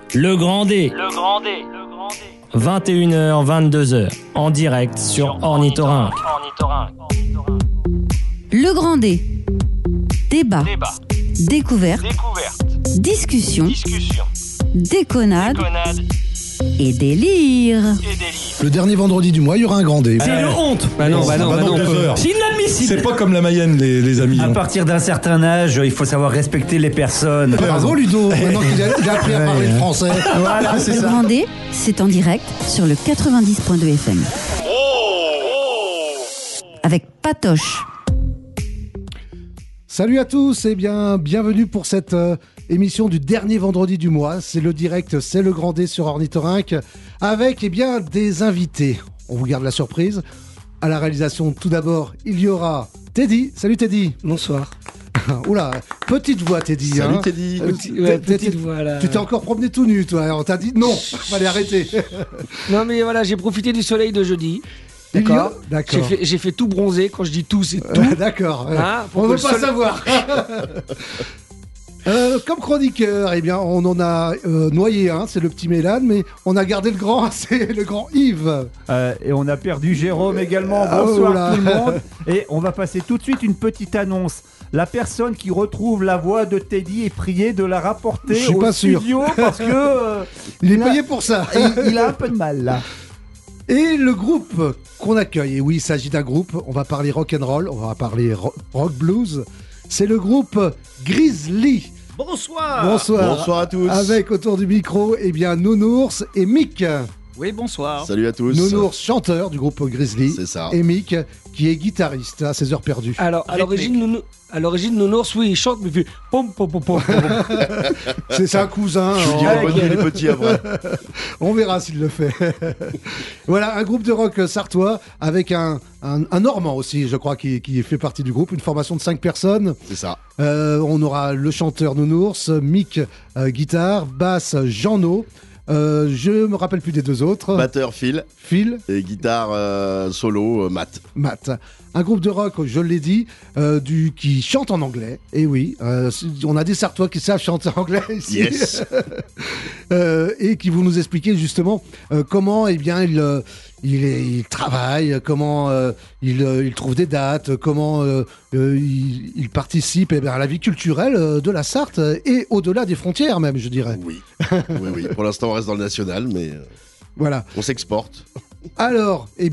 Le Grand D. 21h, 22h, en direct sur Ornithorynque. Le Grand D. Débat. Découverte. Discussion. Déconnade. Et délire. Le dernier vendredi du mois, il y aura un Grand D. C'est une honte. Bah non, C'est inadmissible. C'est pas comme la Mayenne, les amis. À partir d'un certain âge, il faut savoir respecter les personnes. Bravo Ludo, maintenant qu'il a appris à parler le français. Voilà, c'est Le ça. Grand D, c'est en direct sur le 90.2 FM. Avec Patoche. Salut à tous et bienvenue pour cette émission du dernier vendredi du mois. C'est le direct, c'est le Grand D sur Ornithorynque avec des invités. On vous garde la surprise. À la réalisation, tout d'abord, il y aura Teddy. Salut Teddy. Bonsoir. Oula, petite voix Teddy. Salut Teddy. Petite voix là. Tu t'es encore promené tout nu toi. On t'a dit non, fallait arrêter. Non mais voilà, j'ai profité du soleil de jeudi. D'accord. J'ai fait tout bronzer. Quand je dis tout, c'est tout. D'accord. Hein, on ne veut pas savoir. Comme chroniqueur, on en a noyé un, c'est le petit Mélan, mais on a gardé le grand, c'est le grand Yves. Et on a perdu Jérôme également. Bonsoir tout le monde. Et on va passer tout de suite une petite annonce. La personne qui retrouve la voix de Teddy est priée de la rapporter au studio parce que il est payé pour ça. Il a un peu de mal là. Et le groupe qu'on accueille, et oui, il s'agit d'un groupe, on va parler rock'n'roll, on va parler rock blues, c'est le groupe Grizzly. Bonsoir. Bonsoir à tous. Avec autour du micro, Nounours et Mick. Oui, bonsoir. Salut à tous. Nounours, chanteur du groupe Grizzly. C'est ça. Et Mick, qui est guitariste à ses heures perdues. Alors, à l'origine, Nounours, oui, il chante, mais il fait pom pom pom pom. C'est un cousin. Je vous dirai bonne nuit les petits après. On verra s'il le fait. Voilà, un groupe de rock sartois avec un Normand aussi, je crois, qui fait partie du groupe. Une formation de 5 personnes. C'est ça. On aura le chanteur Nounours, Mick, guitare, basse, Jeannot. Je me rappelle plus des deux autres. Batteur Phil. Et guitare solo Matt. Un groupe de rock, je l'ai dit, qui chante en anglais. Et oui, on a des Sartois qui savent chanter en anglais ici. Yes. Et qui vont nous expliquer justement comment il travaille, comment il trouve des dates, comment il participe à la vie culturelle de la Sarthe et au-delà des frontières même, je dirais. Oui. Pour l'instant, on reste dans le national, mais voilà. On s'exporte. Alors, les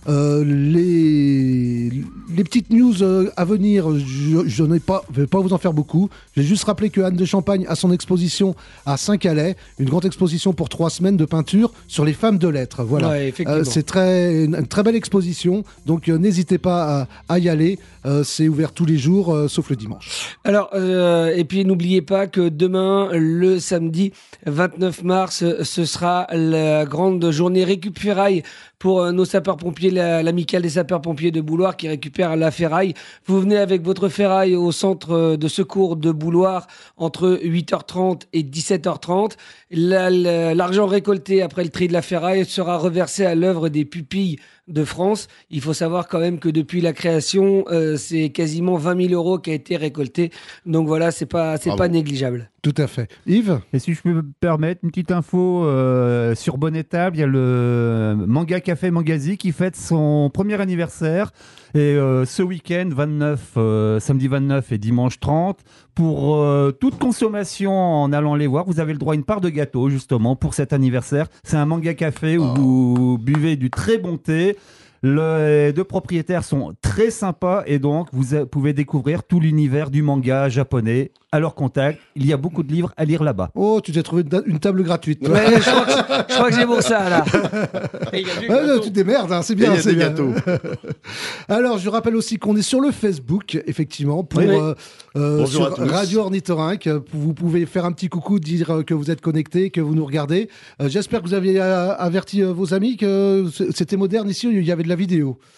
petites news à venir, je ne vais pas vous en faire beaucoup. Je vais juste rappeler que Anne de Champagne a son exposition à Saint-Calais, une grande exposition pour 3 semaines de peinture sur les femmes de lettres. Voilà, ouais, c'est une très belle exposition, donc n'hésitez pas à y aller. C'est ouvert tous les jours, sauf le dimanche. Alors, et puis n'oubliez pas que demain, le samedi 29 mars, ce sera la grande journée récupérailles pour nos sapeurs-pompiers, l'amicale des sapeurs-pompiers de Bouloir qui récupère la ferraille. Vous venez avec votre ferraille au centre de secours de Bouloir entre 8h30 et 17h30. L'argent récolté après le tri de la ferraille sera reversé à l'œuvre des pupilles de France. Il faut savoir quand même que depuis la création, c'est quasiment 20 000 euros qui a été récolté. Donc voilà, c'est pas négligeable. Tout à fait. Yves ? Et si je peux me permettre une petite info sur Bonne Étable, il y a le Manga Café Mangazi qui fête son premier anniversaire. Et ce week-end, samedi 29 et dimanche 30, pour toute consommation en allant les voir, vous avez le droit à une part de gâteau justement pour cet anniversaire. C'est un manga café où vous buvez du très bon thé. Les deux propriétaires sont très sympas et donc vous pouvez découvrir tout l'univers du manga japonais à leur contact. Il y a beaucoup de livres à lire là-bas. Oh, tu t'es trouvé une table gratuite. Ouais, je crois que j'ai pour ça là. Tu te démerdes, hein, c'est bien. Il y a des gâteaux. Alors, je rappelle aussi qu'on est sur le Facebook, effectivement, sur Radio Ornithorynque. Vous pouvez faire un petit coucou, dire que vous êtes connecté, que vous nous regardez. J'espère que vous aviez averti vos amis que c'était moderne ici, il y avait de la vidéo.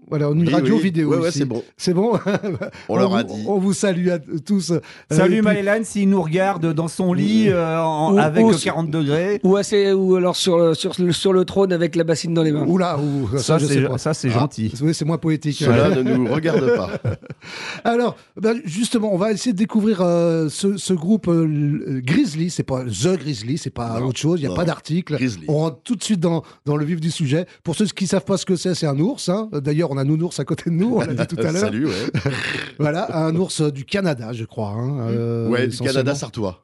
Voilà, une radio vidéo. Ouais, ici. c'est bon. C'est bon. On leur a dit. On vous salue à tous. Salut Et puis- Maëlan, s'il nous regarde dans son lit avec 40 degrés. Ou alors sur le trône avec la bassine dans les mains. Oula, Ça, je sais pas. c'est gentil. Oui, c'est moins poétique. Cela ne nous regarde pas. Alors, justement, on va essayer de découvrir ce groupe Grizzly. C'est pas The Grizzly, c'est pas Non, autre chose. Il n'y a non. pas d'article. Grizzly. On rentre tout de suite dans le vif du sujet. Pour ceux qui savent pas ce que c'est un ours. Hein. D'ailleurs, on a Nounours à côté de nous. On l'a dit tout à l'heure. Salut, ouais. Voilà, un ours du Canada, je crois. Hein, Ouais, du essentiellement. Canada sartois.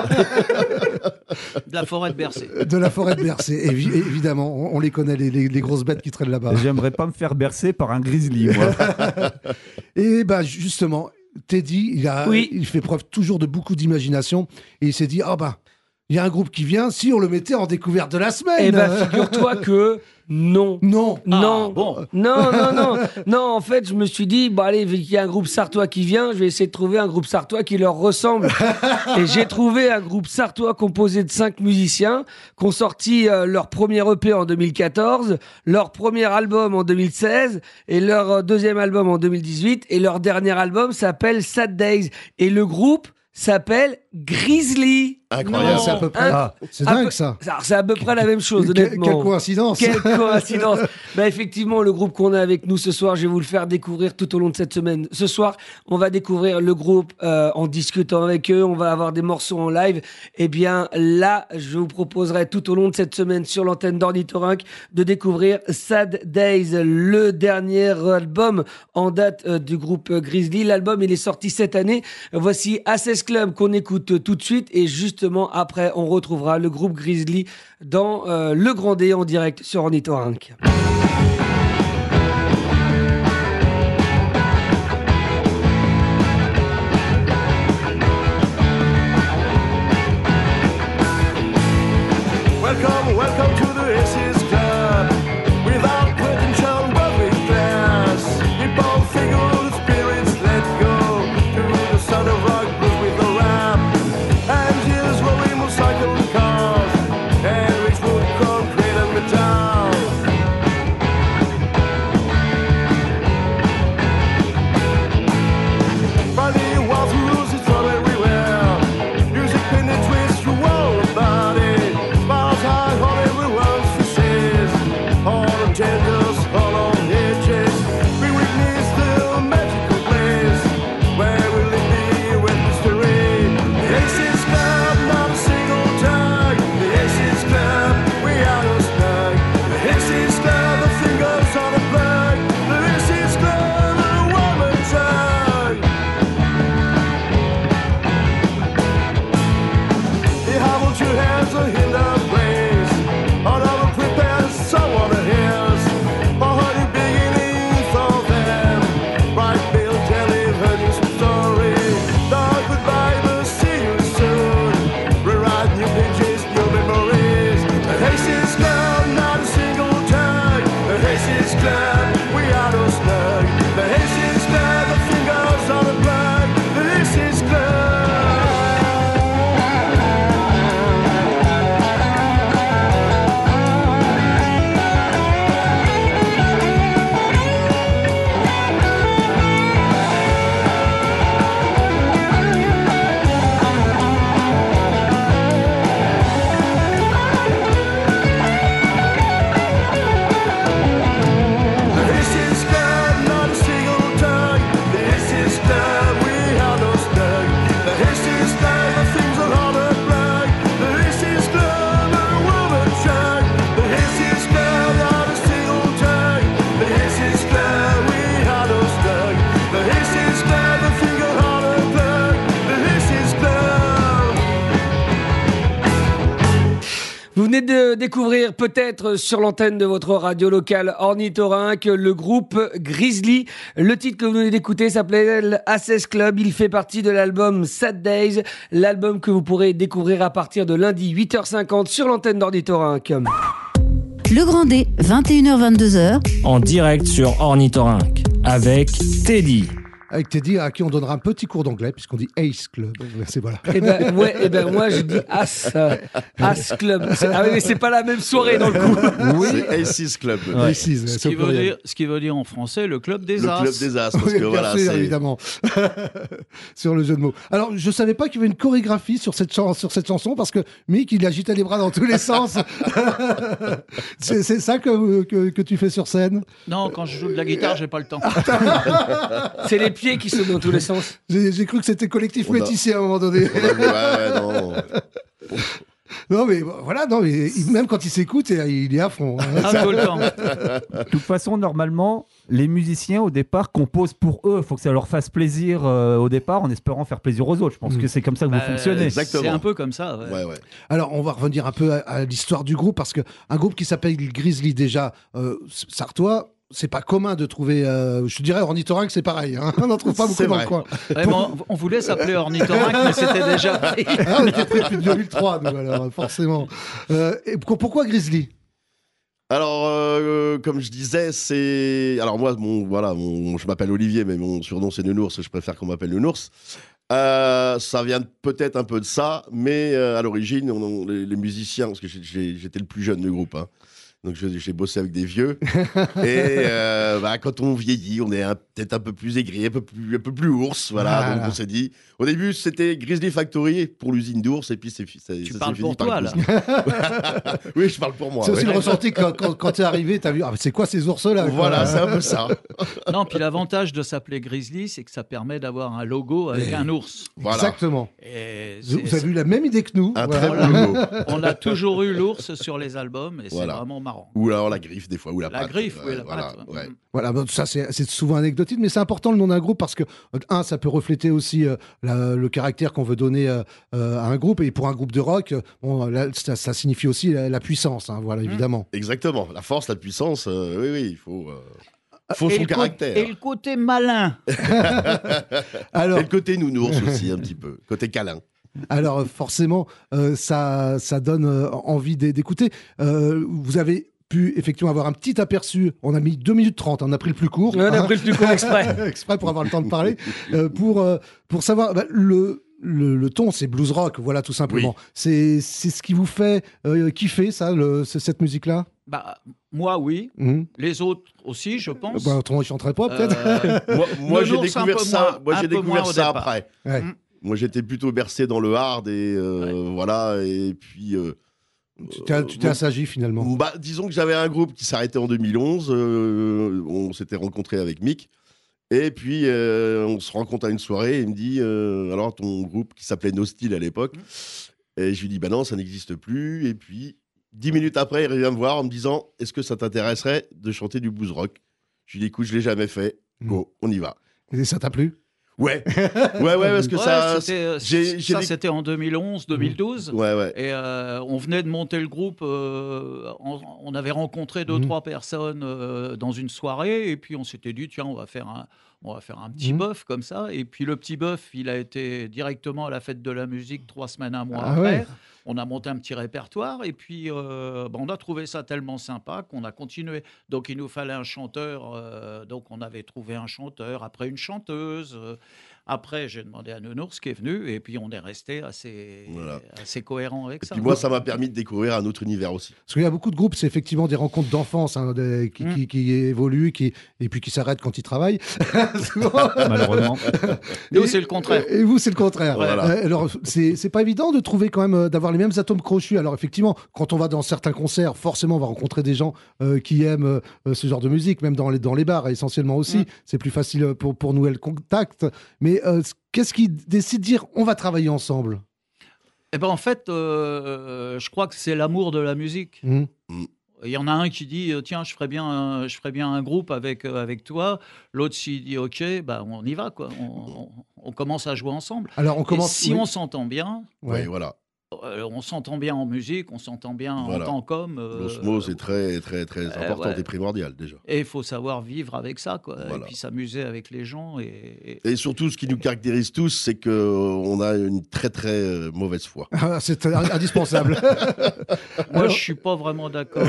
De la forêt de Bercé. De la forêt de Bercé, évidemment. On les connaît, les grosses bêtes qui traînent là-bas. J'aimerais pas me faire bercer par un grizzly, moi. Et justement, Teddy, il fait preuve toujours de beaucoup d'imagination. Et il s'est dit, il y a un groupe qui vient, si on le mettait en découverte de la semaine. Eh ben, figure-toi que non. Non. Non, bon. non, en fait, je me suis dit, allez, vu qu'il y a un groupe sartois qui vient, je vais essayer de trouver un groupe sartois qui leur ressemble. Et j'ai trouvé un groupe sartois composé de 5 musiciens qui ont sorti leur premier EP en 2014, leur premier album en 2016 et leur deuxième album en 2018 et leur dernier album s'appelle Sad Days. Et le groupe s'appelle Grizzly. Incroyable. C'est à peu près. C'est dingue, ça. Alors, c'est à peu près la même chose, honnêtement. Quelle coïncidence. Quelle coïncidence. Effectivement, le groupe qu'on a avec nous ce soir, je vais vous le faire découvrir tout au long de cette semaine. Ce soir, on va découvrir le groupe en discutant avec eux. On va avoir des morceaux en live. Eh bien, là, je vous proposerai tout au long de cette semaine sur l'antenne d'Ornithorynque de découvrir Sad Days, le dernier album en date du groupe Grizzly. L'album, il est sorti cette année. Voici Access Club qu'on écoute tout de suite et justement après, on retrouvera le groupe Grizzly dans Le Grand D en direct sur Ornithorynque. Welcome to the Aces Club. Without pretension, but with class. People figure the spirits let go. To the sound of rock blues with the rap. Engines rolling motorcycle cars. And rich wood, concrete and metal. Funny walkthroughs, it's all everywhere. Music penetrates through all the body. Smiles high on everyone's faces. All on tenders, all on edges. We witness the magical place where will it be with mystery? The Aces Club, not a single tag. The Aces Club, we are no snug. The Aces Club, the fingers on the plug. The Aces Club, the woman tag. You hold your hands in the place. On our prepares someone hears. For honey beginnings of them. Bright bill telling you some story. Dog goodbye, but see you soon. Rewrite new pages, new memories. The Aces Club, not a single tag. The Aces Club, we are no snug. The Aces Club, the fingers on the plug. The Aces Club. The Aces Club, not a single tag. The Aces Club, we are no snug. The Aces Club, the things are on the plug. The Aces Club, a woman check. The Aces Club, not a single tag. The Aces Club, we are no snug. The Aces Club, the finger on the plug. The Aces Club. Vous venez de découvrir peut-être sur l'antenne de votre radio locale Ornithorynque le groupe Grizzly. Le titre que vous venez d'écouter s'appelle Access Club. Il fait partie de l'album Sad Days, l'album que vous pourrez découvrir à partir de lundi 8h50 sur l'antenne d'Ornithorynque. Le Grand D, 21h-22h, En direct sur Ornithorynque avec Teddy. avec Teddy, à qui on donnera un petit cours d'anglais, puisqu'on dit Ace Club. Voilà. Moi, je dis As Club. Ah oui, mais c'est pas la même soirée dans le coup. C'est Aces Club. Ouais. Aces, Ce c'est au qui, veut pluriel. dire, ce qui veut dire en français le club des Le As. club des As, parce Oui, que bien voilà, sûr, c'est... évidemment. Sur le jeu de mots. Alors, je savais pas qu'il y avait une chorégraphie sur cette chanson, parce que Mick, il agitait les bras dans tous les sens. c'est ça que tu fais sur scène? Non, quand je joue de la guitare, j'ai pas le temps. C'est les pieds qui sautent dans tous les sens. J'ai cru que c'était collectif On a- métissé à un moment donné. non. Non, mais voilà, non, mais même quand il s'écoute, il est à fond. Hein. Ah, tout le temps. De toute façon, normalement, les musiciens, au départ, composent pour eux. Il faut que ça leur fasse plaisir au départ, en espérant faire plaisir aux autres. Je pense que c'est comme ça que vous fonctionnez. exactement. C'est un peu comme ça. Ouais. Ouais. Alors, on va revenir un peu à l'histoire du groupe, parce qu'un groupe qui s'appelle Grizzly, déjà, Sartois, c'est pas commun de trouver. Je dirais Ornithorynque, c'est pareil. Hein. On n'en trouve pas beaucoup C'est dans vrai. le coin. Ouais, bon, on voulait s'appeler Ornithorynque, mais c'était déjà pris. Ah, on était pris depuis 2003, nous, alors, forcément. Et pourquoi Grizzly? Alors, comme je disais, c'est... Alors moi, je m'appelle Olivier, mais mon surnom c'est Nounours, je préfère qu'on m'appelle Nounours. Ça vient peut-être un peu de ça, mais à l'origine, les musiciens, parce que j'étais le plus jeune du groupe, hein. Donc j'ai bossé avec des vieux. Et quand on vieillit, on est peut-être un peu plus aigri, un peu plus ours. Voilà. Donc on s'est dit. Au début, c'était Grizzly Factory pour l'usine d'ours. Et puis ça Tu s'est parles fini pour par toi, là. Grizzly. Oui, je parle pour moi. C'est aussi ouais. le ressenti quand t'es arrivé, t'as vu, c'est quoi ces ours-là quoi. Voilà, c'est un peu ça. Non, puis l'avantage de s'appeler Grizzly, c'est que ça permet d'avoir un logo avec un ours. Voilà. Exactement. Et Vous avez eu la même idée que nous. Un Voilà. très bon logo. on a toujours eu l'ours sur les albums et Voilà. c'est vraiment marrant. Ou alors la griffe, des fois, ou la La patte. griffe, oui, la voilà, patte. ouais. Voilà, bon, ça c'est souvent anecdotique, mais c'est important le nom d'un groupe parce que, ça peut refléter aussi le caractère qu'on veut donner à un groupe. Et pour un groupe de rock, là, ça signifie aussi la puissance, hein, voilà, évidemment. Exactement. La force, la puissance, oui, il faut Et son caractère. Et le côté malin. Alors, Et le côté nounours aussi, un petit peu. Côté câlin. alors forcément, ça donne envie d'écouter. Vous avez pu effectivement avoir un petit aperçu. On a mis 2 minutes 30, on a pris le plus court. On a pris le plus court exprès. Exprès pour avoir le temps de parler. Pour savoir, le ton, c'est blues rock, voilà, tout simplement. C'est ce qui vous fait kiffer, ça, cette musique-là? Bah, moi, oui. Mhm. Les autres aussi, je pense. Bah, autrement, ils chanteraient pas, peut-être. Moi, j'ai Nounours, un découvert peu ça. moins, Moi, j'ai un peu moins découvert au ça départ. après. Ouais. Moi, j'étais plutôt bercé dans le hard et voilà. Et puis. Tu t'es assagi, finalement. Bah, disons que j'avais un groupe qui s'arrêtait en 2011. On s'était rencontrés avec Mick. Et puis, on se rencontre à une soirée et il me dit alors, ton groupe qui s'appelait No Style à l'époque. Et je lui dis bah non, ça n'existe plus. Et puis, 10 minutes après, il revient me voir en me disant est-ce que ça t'intéresserait de chanter du blues rock? Je lui dis écoute, je l'ai jamais fait. Go, on y va. Et ça t'a plu? Ouais, parce que Ouais, ça. ça, c'était en 2011, 2012. Ouais. Et on venait de monter le groupe. On avait rencontré 2-3 personnes dans une soirée. Et puis on s'était dit, tiens, on va faire un petit bœuf comme ça. Et puis le petit bœuf, il a été directement à la fête de la musique 3 semaines, un mois après. Ouais. On a monté un petit répertoire. Et puis on a trouvé ça tellement sympa qu'on a continué. Donc il nous fallait un chanteur. Donc on avait trouvé un chanteur, après une chanteuse. Après, j'ai demandé à Nounours qui est venu, et puis on est resté assez cohérent avec Et ça. puis moi, ça m'a permis de découvrir un autre univers aussi. Parce qu'il y a beaucoup de groupes, c'est effectivement des rencontres d'enfance qui évoluent et puis qui s'arrêtent quand ils travaillent. Souvent. Malheureusement. Nous, c'est le contraire. Et vous, c'est le contraire. Voilà. Alors, c'est pas évident de trouver quand même, d'avoir les mêmes atomes crochus. Alors, effectivement, quand on va dans certains concerts, forcément, on va rencontrer des gens qui aiment ce genre de musique, même dans les bars, essentiellement aussi. C'est plus facile pour nouer le contact. Mais qu'est-ce qui décide de dire on va travailler ensemble? Eh ben, en fait, je crois que c'est l'amour de la musique. Il y en a un qui dit tiens, je ferais bien un groupe avec toi. L'autre, s'il dit ok, bah, on y va, quoi. On commence à jouer ensemble. Alors, on commence. Et si on s'entend bien, Ouais. Ouais, voilà. On s'entend bien en musique, on s'entend bien Voilà. en tant qu'homme. L'osmose est très, très, très importante ouais. et primordiale déjà. Et il faut savoir vivre avec ça, quoi. Voilà. Et puis s'amuser avec les gens. Et Et surtout, ce qui nous caractérise tous, c'est qu'on a une très, très mauvaise foi. Ah, c'est indispensable. moi, Alors- je suis pas vraiment d'accord.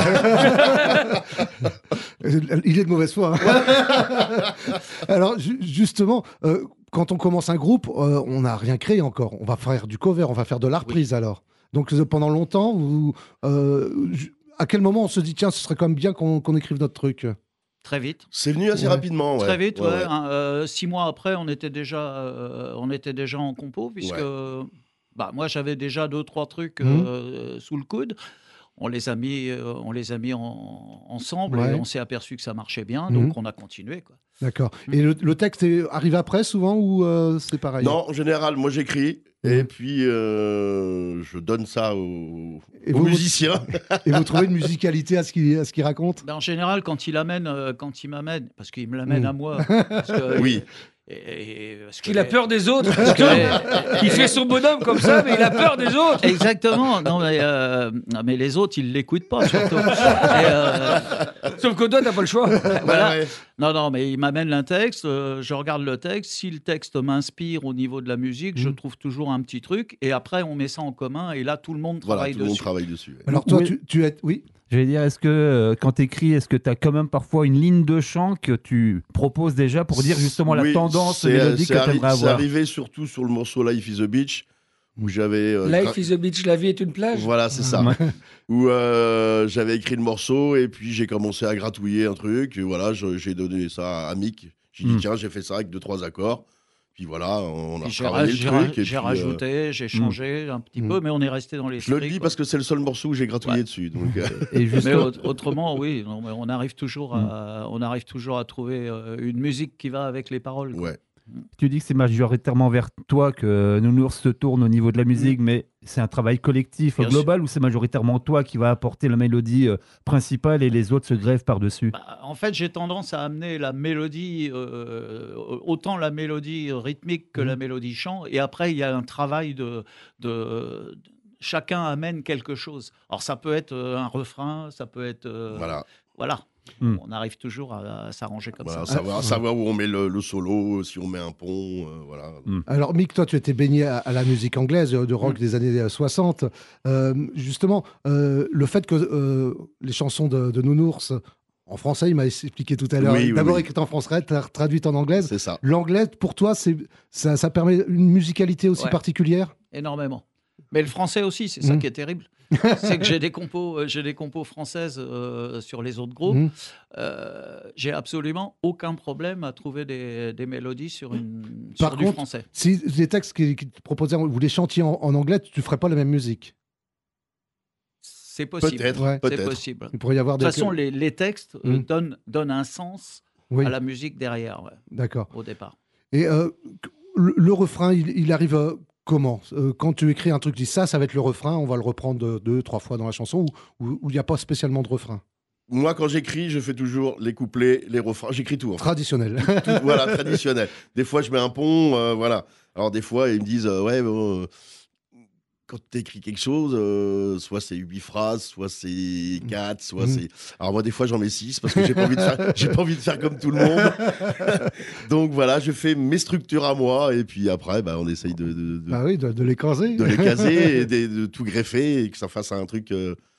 Il est de mauvaise foi. Hein. Alors, justement, quand on commence un groupe, on n'a rien créé encore. On va faire du cover, on va faire de la reprise alors. Donc, pendant longtemps, à quel moment on se dit, tiens, ce serait quand même bien qu'on écrive notre truc? Très vite. C'est venu assez Ouais. rapidement. Ouais. Très vite, Ouais, ouais. ouais. Hein, 6 mois après, on était déjà en compo, puisque moi, j'avais déjà 2-3 trucs sous le coude. On les a mis ensemble Ouais. et on s'est aperçu que ça marchait bien, Mhm. donc on a continué, quoi. D'accord. Et le texte arrive après souvent ou c'est pareil? Non, en général, moi j'écris et puis je donne ça aux musiciens. Et vous trouvez une musicalité à ce qu'il raconte? Ben, en général, quand il m'amène, parce qu'il me l'amène à moi, parce que- Oui. parce Qu'il a peur des autres. Parce que il fait son bonhomme comme ça, mais il a peur des autres. Exactement. Non, mais les autres, ils l'écoutent pas, surtout. Sauf que toi, t'as pas le choix. Voilà. Ouais, ouais. Non, mais il m'amène un texte, je regarde le texte. Si le texte m'inspire au niveau de la musique, je trouve toujours un petit truc. Et après, on met ça en commun. Et là, tout le monde Voilà, travaille tout le monde dessus. travaille dessus. ouais. Alors toi, Oui. tu es... Oui. J'allais dire, est-ce que quand tu écris, est-ce que tu as quand même parfois une ligne de chant que tu proposes déjà pour dire justement la Oui, tendance c'est- mélodique c'est que tu aimerais C'est avoir? arrivé surtout sur le morceau Life is a Beach, où j'avais. Life is a beach, la vie est une plage. Voilà, c'est ça. Ouais. Où j'avais écrit le morceau et puis j'ai commencé à gratouiller un truc. Et voilà, j'ai donné ça à Mick. J'ai dit, tiens, j'ai fait ça avec 2-3 accords. Puis voilà, on a Puis travaillé le truc. et j'ai puis, rajouté, j'ai changé un petit peu, mais on est resté dans les je le dis parce que c'est le seul morceau où j'ai gratouillé Ouais. dessus. Donc, Et juste Mais autrement, oui, non, mais on arrive toujours à trouver une musique qui va avec les paroles, quoi. ouais. tu dis que c'est majoritairement vers toi que Nounours se tourne au niveau de la musique, mais c'est un travail collectif Bien global ou c'est majoritairement toi qui va apporter la mélodie principale et les autres se grèvent par-dessus? Bah, en fait, j'ai tendance à amener la mélodie, autant la mélodie rythmique que la mélodie chant, et après, il y a un travail de chacun amène quelque chose. Alors, ça peut être un refrain, ça peut être... Voilà. On arrive toujours à s'arranger comme Voilà, ça. savoir où on met le solo, si on met un pont, voilà. Alors, Mick, toi, tu étais baigné à la musique anglaise, de rock des années 60. Justement, le fait que les chansons de Nounours, en français, il m'a expliqué tout à l'heure, Oui, oui, d'abord oui. écrite en français, traduite en anglaise. C'est ça. L'anglais, pour toi, ça permet une musicalité aussi Ouais. particulière? Énormément. Mais le français aussi, c'est ça qui est terrible. C'est que j'ai des compos françaises sur les autres groupes. J'ai absolument aucun problème à trouver des mélodies sur Par du contre, français. Si les textes qui te proposaient, vous les chantiez en anglais, tu ne ferais pas la même musique. C'est possible. Peut-être, Ouais. C'est peut-être. possible. Il pourrait y avoir De toute façon, les textes donnent un sens Oui, à la musique derrière, d'accord. au départ. Et le refrain, il arrive comment? Quand tu écris un truc, tu dis ça va être le refrain, on va le reprendre 2-3 fois dans la chanson, ou il n'y a pas spécialement de refrain? Moi, quand j'écris, je fais toujours les couplets, les refrains. J'écris tout. En fait. Traditionnel. Tout, voilà, traditionnel. Des fois, je mets un pont, voilà. Alors, des fois, ils me disent, ouais, bon, quand tu écris quelque chose, soit c'est 8 phrases, soit c'est 4, soit c'est... Alors, moi, des fois, j'en mets 6 parce que j'ai pas envie de faire comme tout le monde. Donc, voilà, je fais mes structures à moi et puis après, bah, on essaye de Ah oui, de les caser. les caser et de tout greffer et que ça fasse un truc...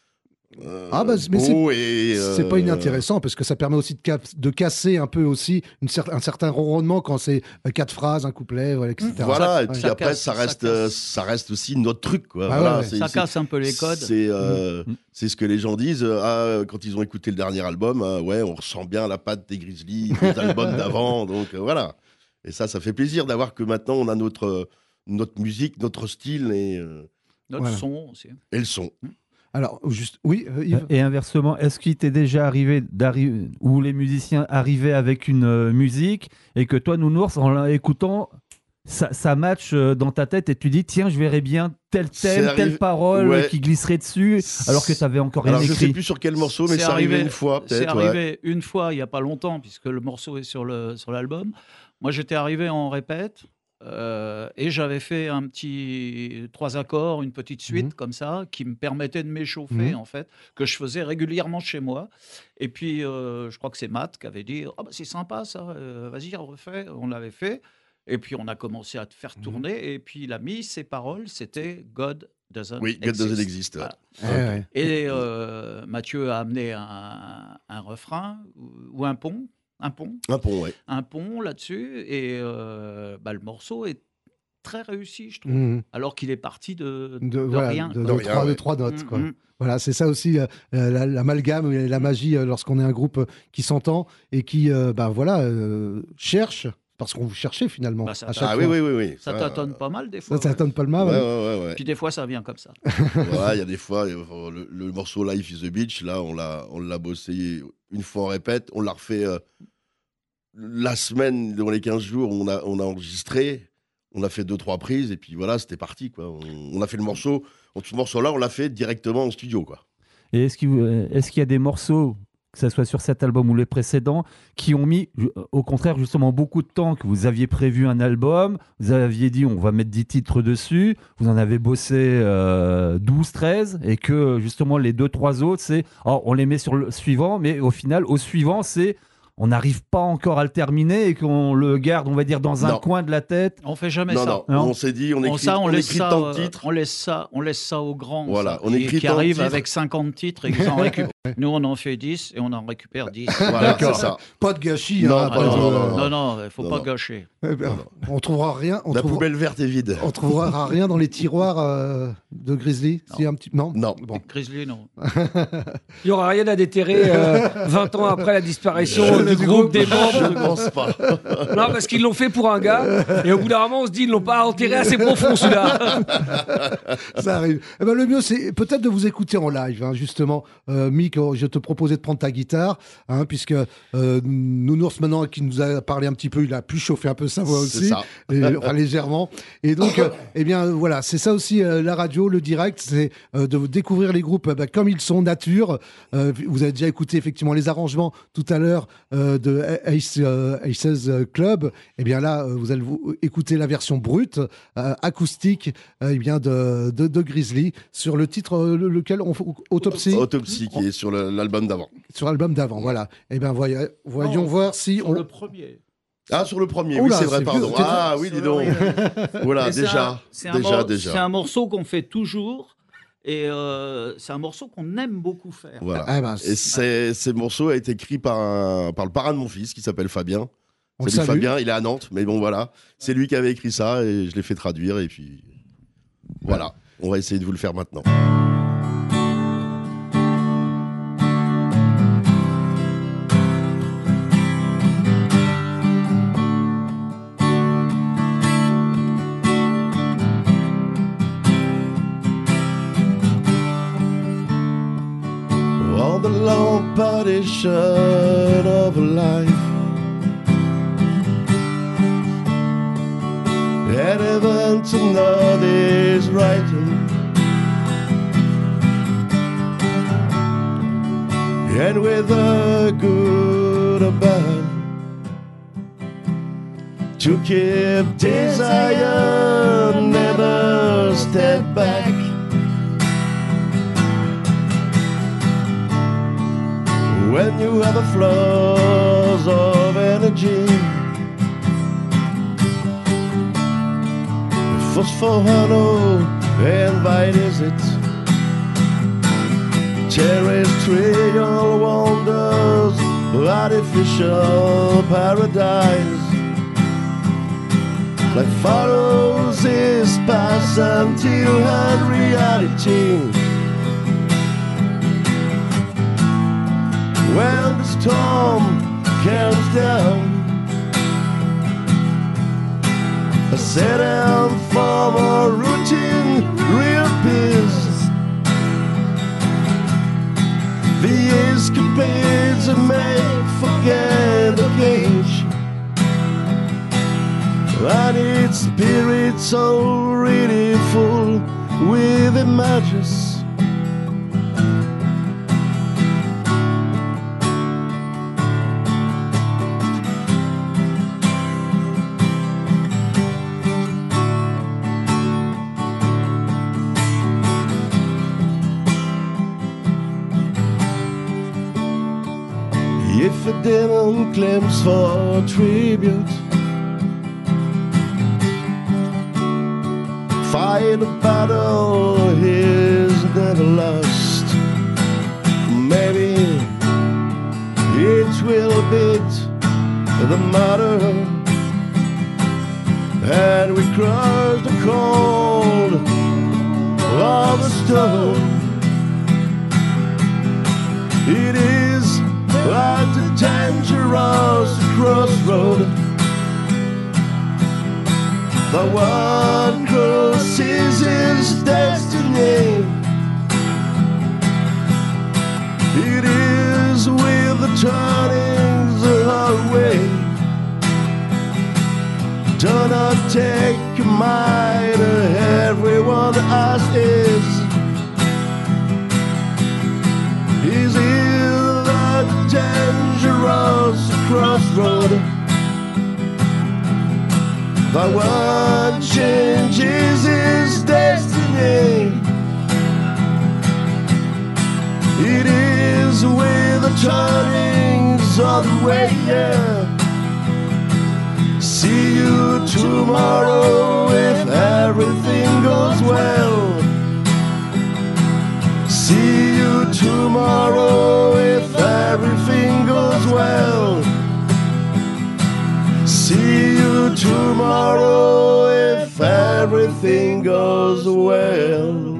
mais beau et, c'est pas inintéressant parce que ça permet aussi de casser un peu aussi un certain ronronnement quand c'est 4 phrases, un couplet, voilà, etc. Voilà, et Ouais. puis ça après, casse, ça reste aussi notre truc, quoi. Ah Voilà, ouais, c'est- Ça c'est- casse un peu les codes. C'est ce que les gens disent quand ils ont écouté le dernier album. Ouais, on ressent bien la patte des Grizzlies, des albums d'avant. Donc voilà. Et ça fait plaisir d'avoir que maintenant on a notre musique, notre style et Notre Voilà. son aussi. le son. Alors, juste, oui, Yves. Et inversement, est-ce qu'il t'est déjà arrivé où les musiciens arrivaient avec une musique et que toi, Nounours, en l'écoutant, ça match dans ta tête et tu dis tiens, je verrais bien tel C'est thème, arrivé- telle parole ouais. qui glisserait dessus alors que tu n'avais encore rien Alors je sais écrit? plus sur quel morceau, mais C'est c'est arrivé arrivé- une fois C'est peut-être. ouais. arrivé une fois, il n'y a pas longtemps, puisque le morceau est sur l'album. Moi, j'étais arrivé en répète. Et j'avais fait un petit 3 accords, une petite suite comme ça, qui me permettait de m'échauffer, en fait, que je faisais régulièrement chez moi. Et puis, je crois que c'est Matt qui avait dit « Ah, bah, c'est sympa ça, vas-y, on refait ». On l'avait fait. Et puis, on a commencé à te faire tourner. Et puis, il a mis ses paroles, c'était « God doesn't Oui, God doesn't exist. Voilà. Ouais. Et Mathieu a amené un refrain ou un pont. Un pont. Un pont, ouais. Un pont là-dessus. Et le morceau est très réussi, je trouve. Alors qu'il est parti de Voilà, rien. de rien, trois, de ouais. 3 notes. Quoi. Mhm. Voilà, c'est ça aussi l'amalgame et la magie lorsqu'on est un groupe qui s'entend et qui cherche, parce qu'on vous cherchez finalement. Bah, ça à chaque Ah fois. oui. Ça tâtonne pas mal des fois. Ça t'étonne pas le mal. Ouais. Puis des fois, ça vient comme ça. Ouais, il y a des fois, le morceau Life is the Beach, là, on l'a bossé une fois en répète, on l'a refait la semaine, dans les 15 jours, on a enregistré, on a fait 2-3 prises, et puis voilà, c'était parti, quoi. On a fait le morceau, ce morceau-là, on l'a fait directement en studio, quoi. Et est-ce qu'il y a des morceaux, que ce soit sur cet album ou les précédents, qui ont mis, au contraire, justement, beaucoup de temps, que vous aviez prévu un album, vous aviez dit on va mettre 10 titres dessus, vous en avez bossé 12, 13, et que justement les 2-3 autres, on les met sur le suivant, mais au final, au suivant, on n'arrive pas encore à le terminer et qu'on le garde, on va dire, dans un Non. coin de la tête. On fait jamais Non, ça. non, on s'est dit, on écrit tant de titres. On laisse ça aux grands. Voilà, ça, on écrit qui tant de arrivent titres. avec 50 titres et qu'ils en récupèrent. Nous, on en fait 10 et on en récupère 10. Voilà, c'est ça. Pas de gâchis. Non, hein, pas- pas de- non. Il ne faut Non, pas non. gâcher. Eh ben, on trouvera rien. La poubelle verte est vide. On trouvera rien dans les tiroirs de Grizzly. Non. Si, un petit... Non. Non. Bon. Grizzly, non. Il n'y aura rien à déterrer 20 ans après la disparition du groupe, des Je membres. ne pense pas. Non, parce qu'ils l'ont fait pour un gars, et au bout d'un moment, on se dit, ils l'ont pas enterré assez profond, celui-là. Ça arrive. Eh ben, le mieux, c'est peut-être de vous écouter en live, hein, justement. Mick, je te proposais de prendre ta guitare, hein, puisque Nounours, maintenant, qui nous a parlé un petit peu, il a pu chauffer un peu sa voix C'est aussi, ça. enfin, légèrement. Et donc, eh bien, voilà, c'est ça aussi la radio, le direct, c'est de vous découvrir les groupes comme ils sont, nature. Vous avez déjà écouté effectivement les arrangements tout à l'heure de Aces Club. Eh bien là, vous allez écouter la version brute, acoustique, eh bien de Grizzly, sur le titre lequel on fait Autopsy, Autopsy, qui est sur l'album d'avant. sur l'album d'avant. Voilà. Eh bien, voyons voir si Sur on... le premier. Ah, sur le premier, Oula, oui, c'est vrai, c'est pardon. vieux. Ah, oui, dis donc. Voilà, Et c'est déjà. C'est un Déjà. morceau qu'on fait toujours. Et c'est un morceau qu'on aime beaucoup faire. Voilà. Ah, ben, Et ce morceau a été écrit par le parrain de mon fils, qui s'appelle Fabien. On le Salut salue. Fabien, il est à Nantes, mais bon, voilà. C'est lui qui avait écrit ça, et je l'ai fait traduire, et puis... Voilà, on va essayer de vous le faire maintenant. All the long partition of life, and even to know this writing, and whether good or bad, to keep desire, never step back. When you have a flaws of energy, phosphohano and white is it, terrestrial wonders, artificial paradise, like follows his past until her reality. When the storm comes down, a set and form a routine, real peace. The escapades may forget the cage, and its spirit's already full with images. If a demon claims for tribute, fight a battle he's never lost. Maybe it will beat the matter, and we crush the cold of the stone. It is like a dangerous crossroad. The one crosses his destiny. It is with the turnings away. Do not take your mind, everyone as is. Is in the dangerous crossroad. The one changes his destiny. It is with the turnings of the way, yeah. See you tomorrow if everything goes well. See you tomorrow if everything goes well. See you tomorrow if everything goes well.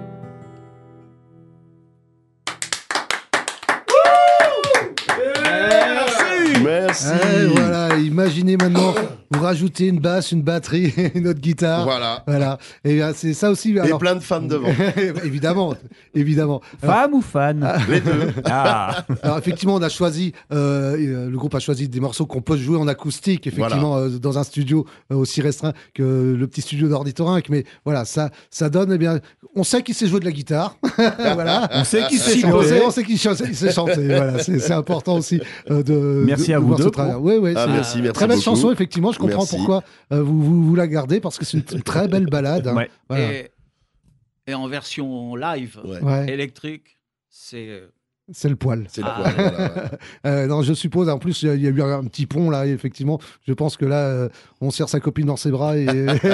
Merci. Voilà, imaginez maintenant, vous rajoutez une basse, une batterie, une autre guitare. Voilà. Et bien, c'est ça aussi. Et Alors, plein de fans devant. évidemment. Femme ou fan? Les deux. Ah. Alors effectivement, on a choisi, le groupe a choisi des morceaux qu'on peut jouer en acoustique, effectivement, dans un studio aussi restreint que le petit studio d'Ornithorynque. Mais voilà, ça donne, eh bien, on sait qu'il sait jouer de la guitare. Voilà. On sait qu'il sait Si, chanter. on sait qu'il sait chanter. Voilà, c'est important aussi Merci à vous voir ce deux travail. Oui, Ah, c'est merci très belle beaucoup. chanson, effectivement. Je comprends Merci. pourquoi vous la gardez, parce que c'est une très belle balade. Hein. Ouais. Voilà. Et en version live, Ouais. Ouais, électrique, c'est... c'est le poil. C'est le poil, voilà. Non, je suppose, en plus, il y a eu un petit pont là, effectivement. Je pense que là, on serre sa copine dans ses bras et.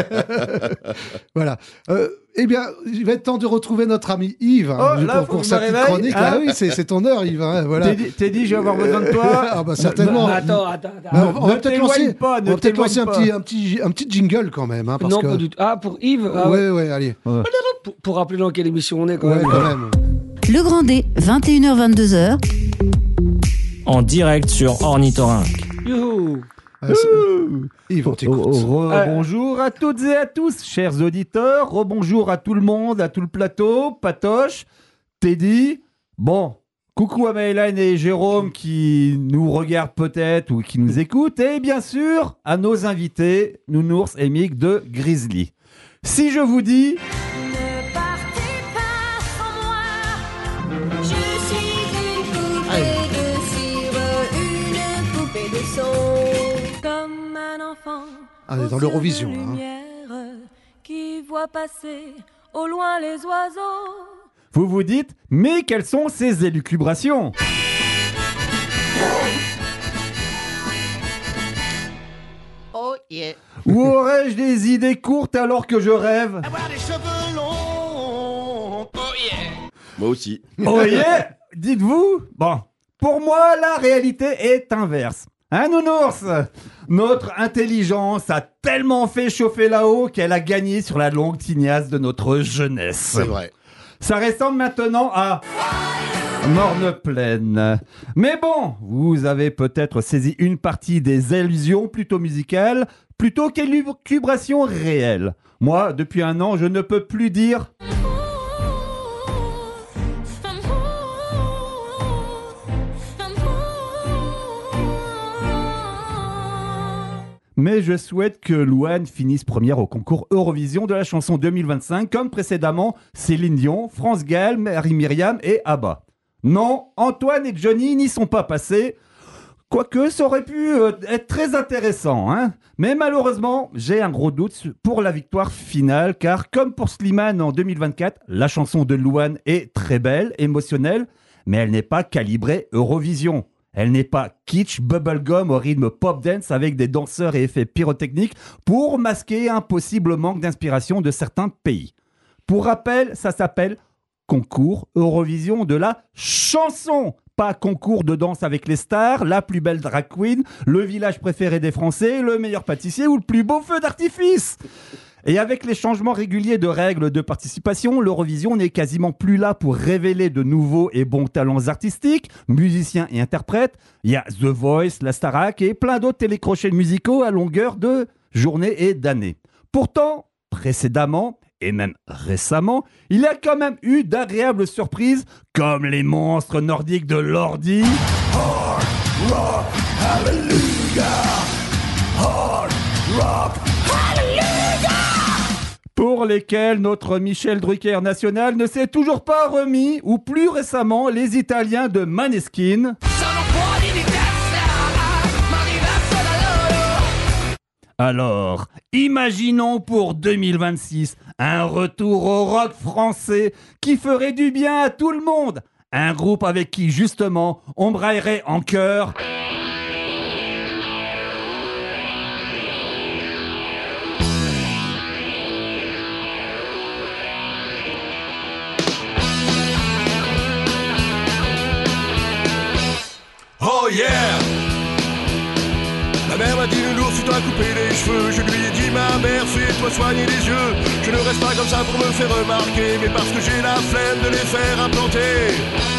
Voilà. Eh bien, il va être temps de retrouver notre ami Yves hein, Oh, là, faut pour que sa je me petite réveille. chronique. Ah. Ah oui, c'est ton heure, Yves. Hein, voilà. T'es dit, je vais avoir besoin de toi. Ah bah certainement. Attends. On va Ne peut-être t'éloigne lancer, pas, on ne va peut-être lancer t'éloigne un petit jingle quand même. Hein, parce Non, que... pas du tout. Ah, pour Yves ah, Ouais, allez. pour rappeler dans quelle émission on est, quand Ouais, même. quand même. Le Grand D, 21h-22h, En direct sur Ornithorynque. Youhou. Yves, on t'écoute. Bonjour à toutes et à tous, chers auditeurs. Rebonjour à tout le monde, à tout le plateau. Patoche, Teddy. Bon, coucou à Maëlène et Jérôme qui nous regardent peut-être ou qui nous écoutent. Et bien sûr, à nos invités, Nounours et Mick de Grizzly. Si je vous dis... Ne partez pas sans moi. Je suis une poupée de cire, une poupée de son. Comme un enfant. Ah, on est dans aux l'Eurovision, yeux de là, hein. lumière, qui voit passer au loin les oiseaux. Vous vous dites, mais quelles sont ces élucubrations? Oh yeah. Ou aurais-je des idées courtes alors que je rêve? Avoir des cheveux longs. Oh yeah. Moi aussi. Oh yeah. Dites-vous? Bon, pour moi, la réalité est inverse. Hein, Nounours? Notre intelligence a tellement fait chauffer là-haut qu'elle a gagné sur la longue tignasse de notre jeunesse. C'est vrai. Ça ressemble maintenant à morne plaine. Mais bon, vous avez peut-être saisi une partie des allusions plutôt musicales, plutôt qu'élucubrations réelles. Moi, depuis un an, je ne peux plus dire... Mais je souhaite que Louane finisse première au concours Eurovision de la chanson 2025, comme précédemment Céline Dion, France Gall, Marie-Myriam et ABBA. Non, Antoine et Johnny n'y sont pas passés, quoique ça aurait pu être très intéressant. Hein. Mais malheureusement, j'ai un gros doute pour la victoire finale, car comme pour Slimane en 2024, la chanson de Louane est très belle, émotionnelle, mais elle n'est pas calibrée Eurovision. Elle n'est pas kitsch, bubblegum au rythme pop dance avec des danseurs et effets pyrotechniques pour masquer un possible manque d'inspiration de certains pays. Pour rappel, ça s'appelle Concours Eurovision de la chanson. Pas concours de danse avec les stars, la plus belle drag queen, le village préféré des Français, le meilleur pâtissier ou le plus beau feu d'artifice. Et avec les changements réguliers de règles de participation, l'Eurovision n'est quasiment plus là pour révéler de nouveaux et bons talents artistiques, musiciens et interprètes. Il y a The Voice, la Starac et plein d'autres télécrochets musicaux à longueur de journées et d'années. Pourtant, précédemment, et même récemment, il y a quand même eu d'agréables surprises, comme les monstres nordiques de l'ordi. Hard rock, hallelujah. Hard rock, hallelujah. Pour lesquels notre Michel Drucker national ne s'est toujours pas remis, ou plus récemment, les Italiens de Maneskin. Alors, imaginons pour 2026 un retour au rock français qui ferait du bien à tout le monde. Un groupe avec qui, justement, on braillerait en chœur. Oh yeah! La mère m'a dit nounours, tu dois couper les cheveux. Je lui ai dit ma mère, fais-toi soigner les yeux. Je ne reste pas comme ça pour me faire remarquer, mais parce que j'ai la flemme de les faire implanter.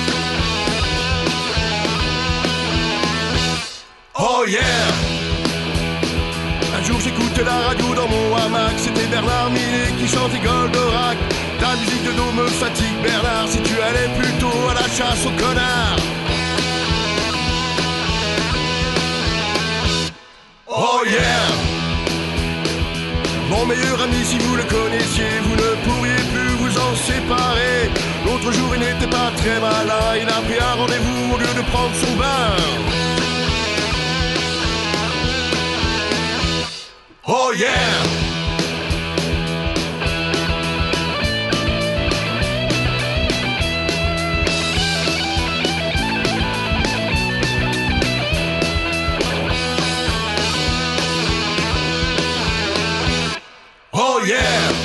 Oh yeah! Un jour j'écoutais la radio dans mon hamac. C'était Bernard Minet qui chantait Goldorak. Ta musique de dos me fatigue Bernard. Si tu allais plutôt à la chasse aux connards. Oh yeah! Mon meilleur ami, si vous le connaissiez, vous ne pourriez plus vous en séparer. L'autre jour, il n'était pas très malin. Il a pris un rendez-vous au lieu de prendre son bain. Oh yeah! Oh yeah!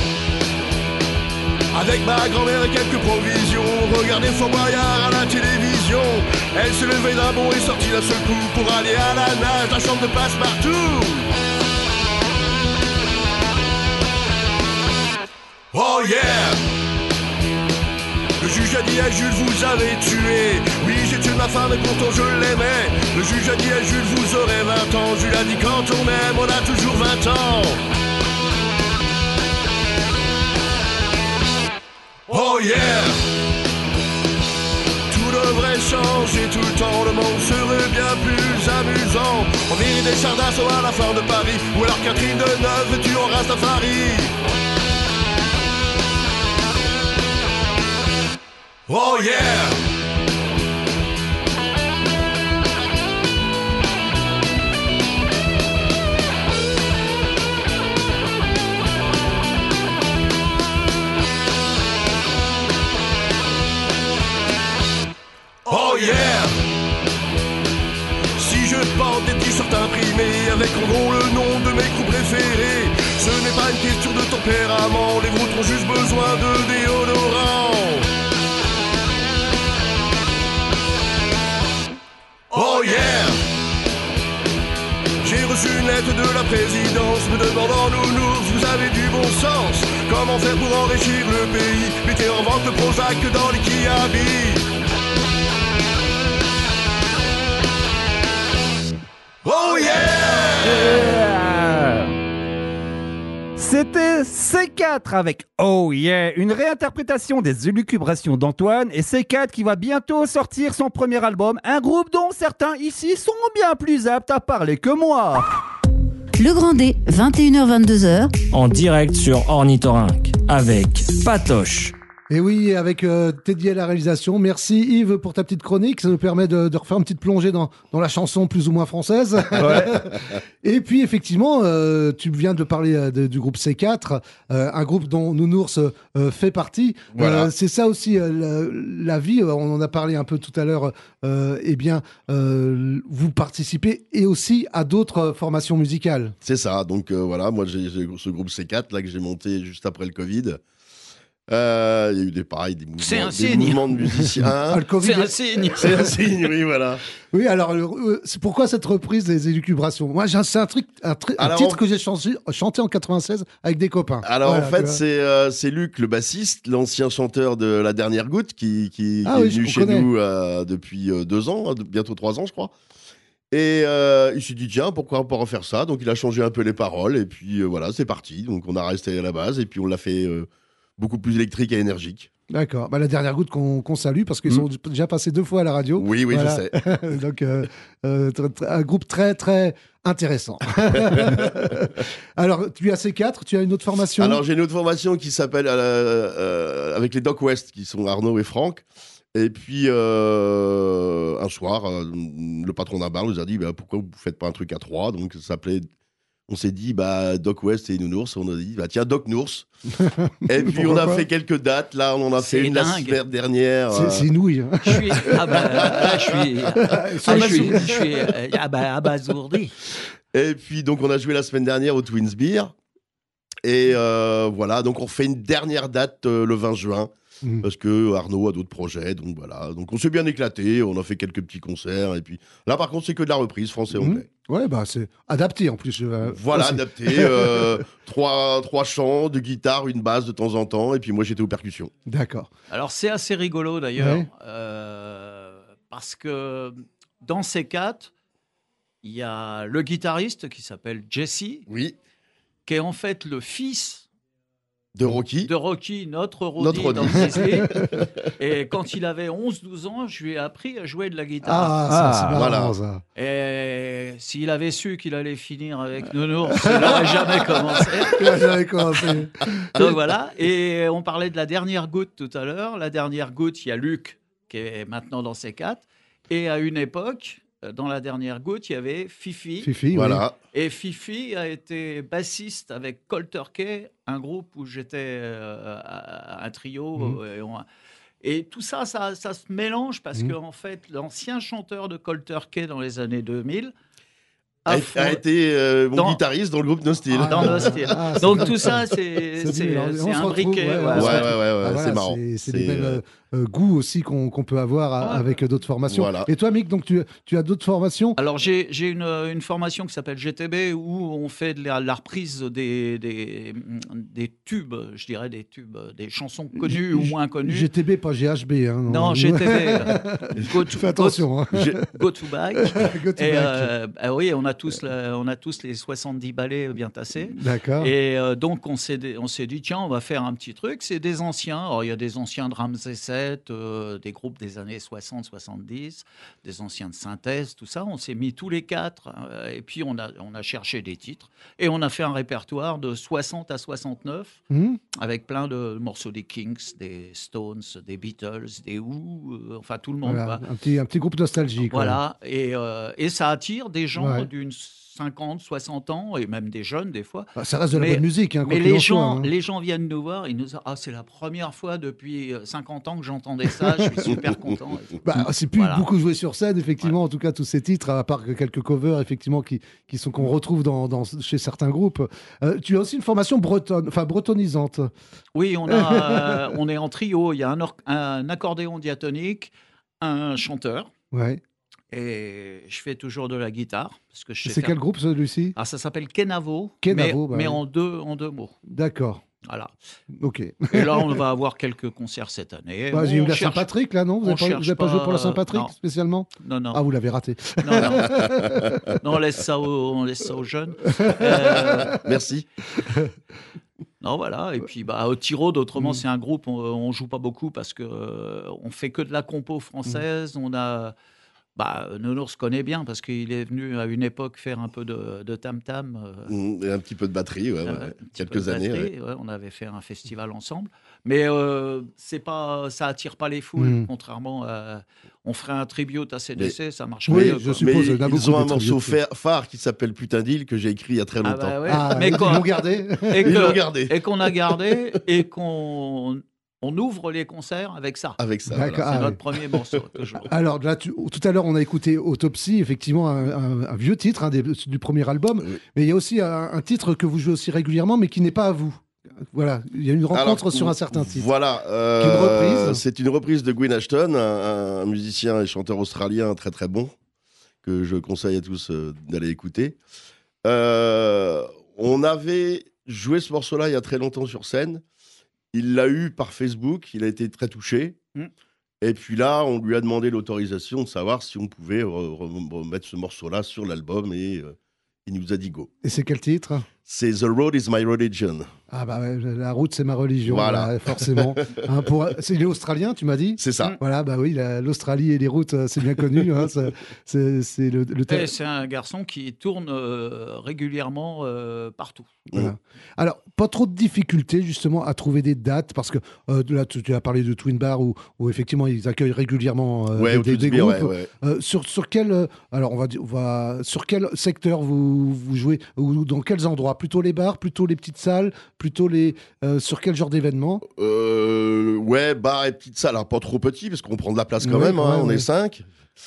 Avec ma grand-mère et quelques provisions, regardez Fort Boyard à la télévision. Elle s'est levée d'un bond et sortie d'un seul coup pour aller à la nage, la chambre de passe-partout. Oh yeah! Le juge a dit à Jules, vous avez tué. Oui, j'ai tué ma femme et pourtant je l'aimais. Le juge a dit à Jules, vous aurez 20 ans. Jules a dit, quand on aime, on a toujours 20 ans. Oh yeah! Tout devrait changer tout le temps, le monde serait bien plus amusant. On irait des chars d'assaut à la fin de Paris, ou alors Catherine Deneuve vêtue en Rastafari. Oh yeah! Oh yeah! Si je porte des t-shirts imprimés avec en gros le nom de mes groupes préférés, ce n'est pas une question de tempérament, les vôtres ont juste besoin de déodorant. Oh yeah! J'ai reçu une lettre de la présidence me demandant, nounours, vous avez du bon sens. Comment faire pour enrichir le pays? Mettez en vente le Prozac dans les Kiabi. Oh yeah! C'était C4 avec Oh yeah, une réinterprétation des élucubrations d'Antoine, et C4 qui va bientôt sortir son premier album, un groupe dont certains ici sont bien plus aptes à parler que moi. Le Grand D, 21h-22h. En direct sur Ornithorynque avec Patoche. Et oui, avec Teddy à la réalisation. Merci Yves pour ta petite chronique. Ça nous permet de refaire une petite plongée dans la chanson plus ou moins française. Et puis effectivement, tu viens de parler du groupe C4, un groupe dont Nounours fait partie. Voilà. C'est ça aussi la vie. On en a parlé un peu tout à l'heure. Eh bien, vous participez et aussi à d'autres formations musicales. C'est ça. Donc voilà, moi j'ai ce groupe C4 là que j'ai monté juste après le Covid. Il y a eu des C'est un des signe. mouvements de musiciens. Ah, le Covid. C'est un signe. C'est un signe, oui, voilà. Oui, alors c'est pourquoi cette reprise des élucubrations? Moi, c'est un Alors, titre que j'ai chanté en 96 avec des copains. Alors Voilà, en fait, tu vois. c'est Luc, le bassiste, l'ancien chanteur de La Dernière Goutte, qui Ah est oui, venu je chez connais. nous depuis 2 ans, bientôt 3 ans, je crois. Et il s'est dit, tiens, pourquoi pas refaire ça? Donc il a changé un peu les paroles, et puis voilà, c'est parti. Donc on a resté à la base, et puis on l'a fait beaucoup plus électrique et énergique. D'accord. Bah, La Dernière Goutte qu'on salue parce qu'ils sont déjà passés 2 fois à la radio. Oui, oui, Voilà. je sais. Donc un groupe très très intéressant. Alors tu as C4, tu as une autre formation. Alors j'ai une autre formation qui s'appelle avec les Doc West, qui sont Arnaud et Franck. Et puis un soir, le patron d'un bar nous a dit bah, pourquoi vous faites pas un truc à 3? Donc ça s'appelait. On s'est dit bah Doc West et Nounours. On a dit bah tiens Doc Nours. Et puis on a Pourquoi fait quelques dates. Là on en a C'est fait une la dingue. semaine dernière. C'est inouï. Hein. Je suis, là, je suis abasourdi. Et puis donc on a joué la semaine dernière au Twins Beer. Et voilà, donc on fait une dernière date le 20 juin. Parce que Arnaud a d'autres projets, donc voilà. Donc on s'est bien éclaté, on a fait quelques petits concerts, et puis là par contre c'est que de la reprise français-anglais. Ouais, bah c'est adapté en plus. Voilà, aussi. adapté, 3 chants, 2 guitares, une basse de temps en temps, et puis moi j'étais aux percussions. D'accord. Alors c'est assez rigolo d'ailleurs, Ouais. parce que dans ces 4, il y a le guitariste qui s'appelle Jesse, Oui, qui est en fait le fils de Rocky. de Rocky, notre Notre Roddy dans Roddy. Grizzly. Et quand il avait 11-12 ans, je lui ai appris à jouer de la guitare. Ah, ça, c'est marrant voilà. ça. Et s'il avait su qu'il allait finir avec Nounours, il n'aurait jamais commencé. J'avais commencé. Donc voilà, et on parlait de La Dernière Goutte tout à l'heure. La Dernière Goutte, il y a Luc qui est maintenant dans ces 4. Et à une époque, dans La Dernière Goutte, il y avait Fifi. Fifi, Voilà. Et Fifi a été bassiste avec Cold Turkey, un groupe où j'étais un trio. Et tout ça, ça se mélange parce que en fait, l'ancien chanteur de Cold Turkey dans les années 2000 A été mon Dans- guitariste dans le groupe No Steel. dans nos styles. Ah, c'est Donc bien. tout ça, c'est bien. On se retrouve, imbriqué. ouais, ouais. on se Ouais, retrouve. ouais, Ah, voilà, c'est marrant. C'est des belles goûts aussi qu'on peut avoir avec d'autres formations. Voilà. Et toi, Mick, donc tu as d'autres formations? Alors j'ai une formation qui s'appelle GTB où on fait de la reprise des tubes, je dirais des tubes, des chansons connues ou moins connues. GTB, pas GHB. Hein, Non, GTB. Go to, Fais attention. Hein. Go to back. Go to Et back. oui, on a tous les 70 ballets bien tassés. D'accord. Et donc on s'est dit tiens, on va faire un petit truc. C'est des anciens. Alors il y a des anciens de Ramsey 7, des groupes des années 60-70, des anciens de synthèse, tout ça. On s'est mis tous les 4 et puis on a cherché des titres et on a fait un répertoire de 60 à 69 avec plein de morceaux des Kings, des Stones, des Beatles, des Who, enfin tout le monde. Voilà, quoi. un petit groupe nostalgique. Voilà, et ça attire des gens Ouais. d'une 50, 60 ans, et même des jeunes des fois. Ah, ça reste de la Mais- bonne musique. Hein, quoi Mais qu'il en les soit, gens, hein. les gens viennent nous voir, ils nous disent « Ah, c'est la première fois depuis 50 ans que j'entendais ça, je suis super content. » Bah, c'est plus Voilà. beaucoup joué sur scène, effectivement, en tout cas, tous ces titres, à part que quelques covers, effectivement, qu'on retrouve chez certains groupes. Tu as aussi une formation bretonne, enfin bretonisante. Oui, on est en trio, il y a un accordéon diatonique, un chanteur, Ouais. et je fais toujours de la guitare. Parce que je sais C'est faire- quel groupe, celui-ci? Ah, ça s'appelle Kenavo, Kenavo, mais bah oui. en deux mots. D'accord. Voilà. Ok. Et là, on va avoir quelques concerts cette année. Bah, j'ai eu On la cherche- Saint-Patrick, là, non? Vous on n'avez cherche pas joué pas- pour la Saint-Patrick, non. spécialement? Non, non. Ah, vous l'avez raté. Non, non. Non, on laisse ça aux jeunes. Merci. Non, voilà. Et puis, au Tiro, autrement, c'est un groupe, on joue pas beaucoup parce que on fait que de la compo française. Nounours connaît bien parce qu'il est venu à une époque faire un peu de tam-tam. Et un petit peu de batterie, quelques années. Ouais, on avait fait un festival ensemble. Mais ça attire pas les foules, contrairement à... On ferait un tribute à CDC, ça marche Oui, mieux. je suppose. Mais il y en a ils beaucoup ont un de morceau tributes. phare qui s'appelle Putain d'île que j'ai écrit il y a très longtemps. Ah bah ouais. Ah, Mais ils quoi l'ont gardé. Ils l'ont gardé. Et qu'on a gardé et qu'on ouvre les concerts avec ça. Avec ça. D'accord. voilà. C'est Ah, notre oui. premier morceau, toujours. Alors là, tout à l'heure, on a écouté Autopsie, effectivement un vieux titre du premier album, Oui. mais il y a aussi un titre que vous jouez aussi régulièrement, mais qui n'est pas à vous. Voilà, il y a une rencontre Alors, sur un certain titre. Voilà. Qui est une reprise. C'est une reprise de Gwyn Ashton, un musicien et chanteur australien très très bon, que je conseille à tous d'aller écouter. On avait joué ce morceau-là il y a très longtemps sur scène. Il l'a eu par Facebook, il a été très touché. Et puis là, on lui a demandé l'autorisation de savoir si on pouvait remettre ce morceau-là sur l'album et il nous a dit go. Et c'est quel titre? C'est The Road is My Religion. Ah bah ouais, la route c'est ma religion, Voilà. bah, forcément. Hein, il est australien, tu m'as dit? C'est ça. Voilà, bah oui, l'Australie et les routes, c'est bien connu. Hein, c'est le Et c'est un garçon qui tourne régulièrement partout. Voilà. Alors, pas trop de difficultés justement à trouver des dates parce que là, tu as parlé de Twin Bar où effectivement ils accueillent régulièrement Ouais, des groupes. ouais. Sur quel, alors sur quel secteur vous jouez ou dans quels endroits? Plutôt les bars, plutôt les petites salles, plutôt sur quel genre d'événements? Ouais, bar et petite salle. Alors, pas trop petit parce qu'on prend de la place quand Ouais, même. Hein, ouais, on ouais. est 5.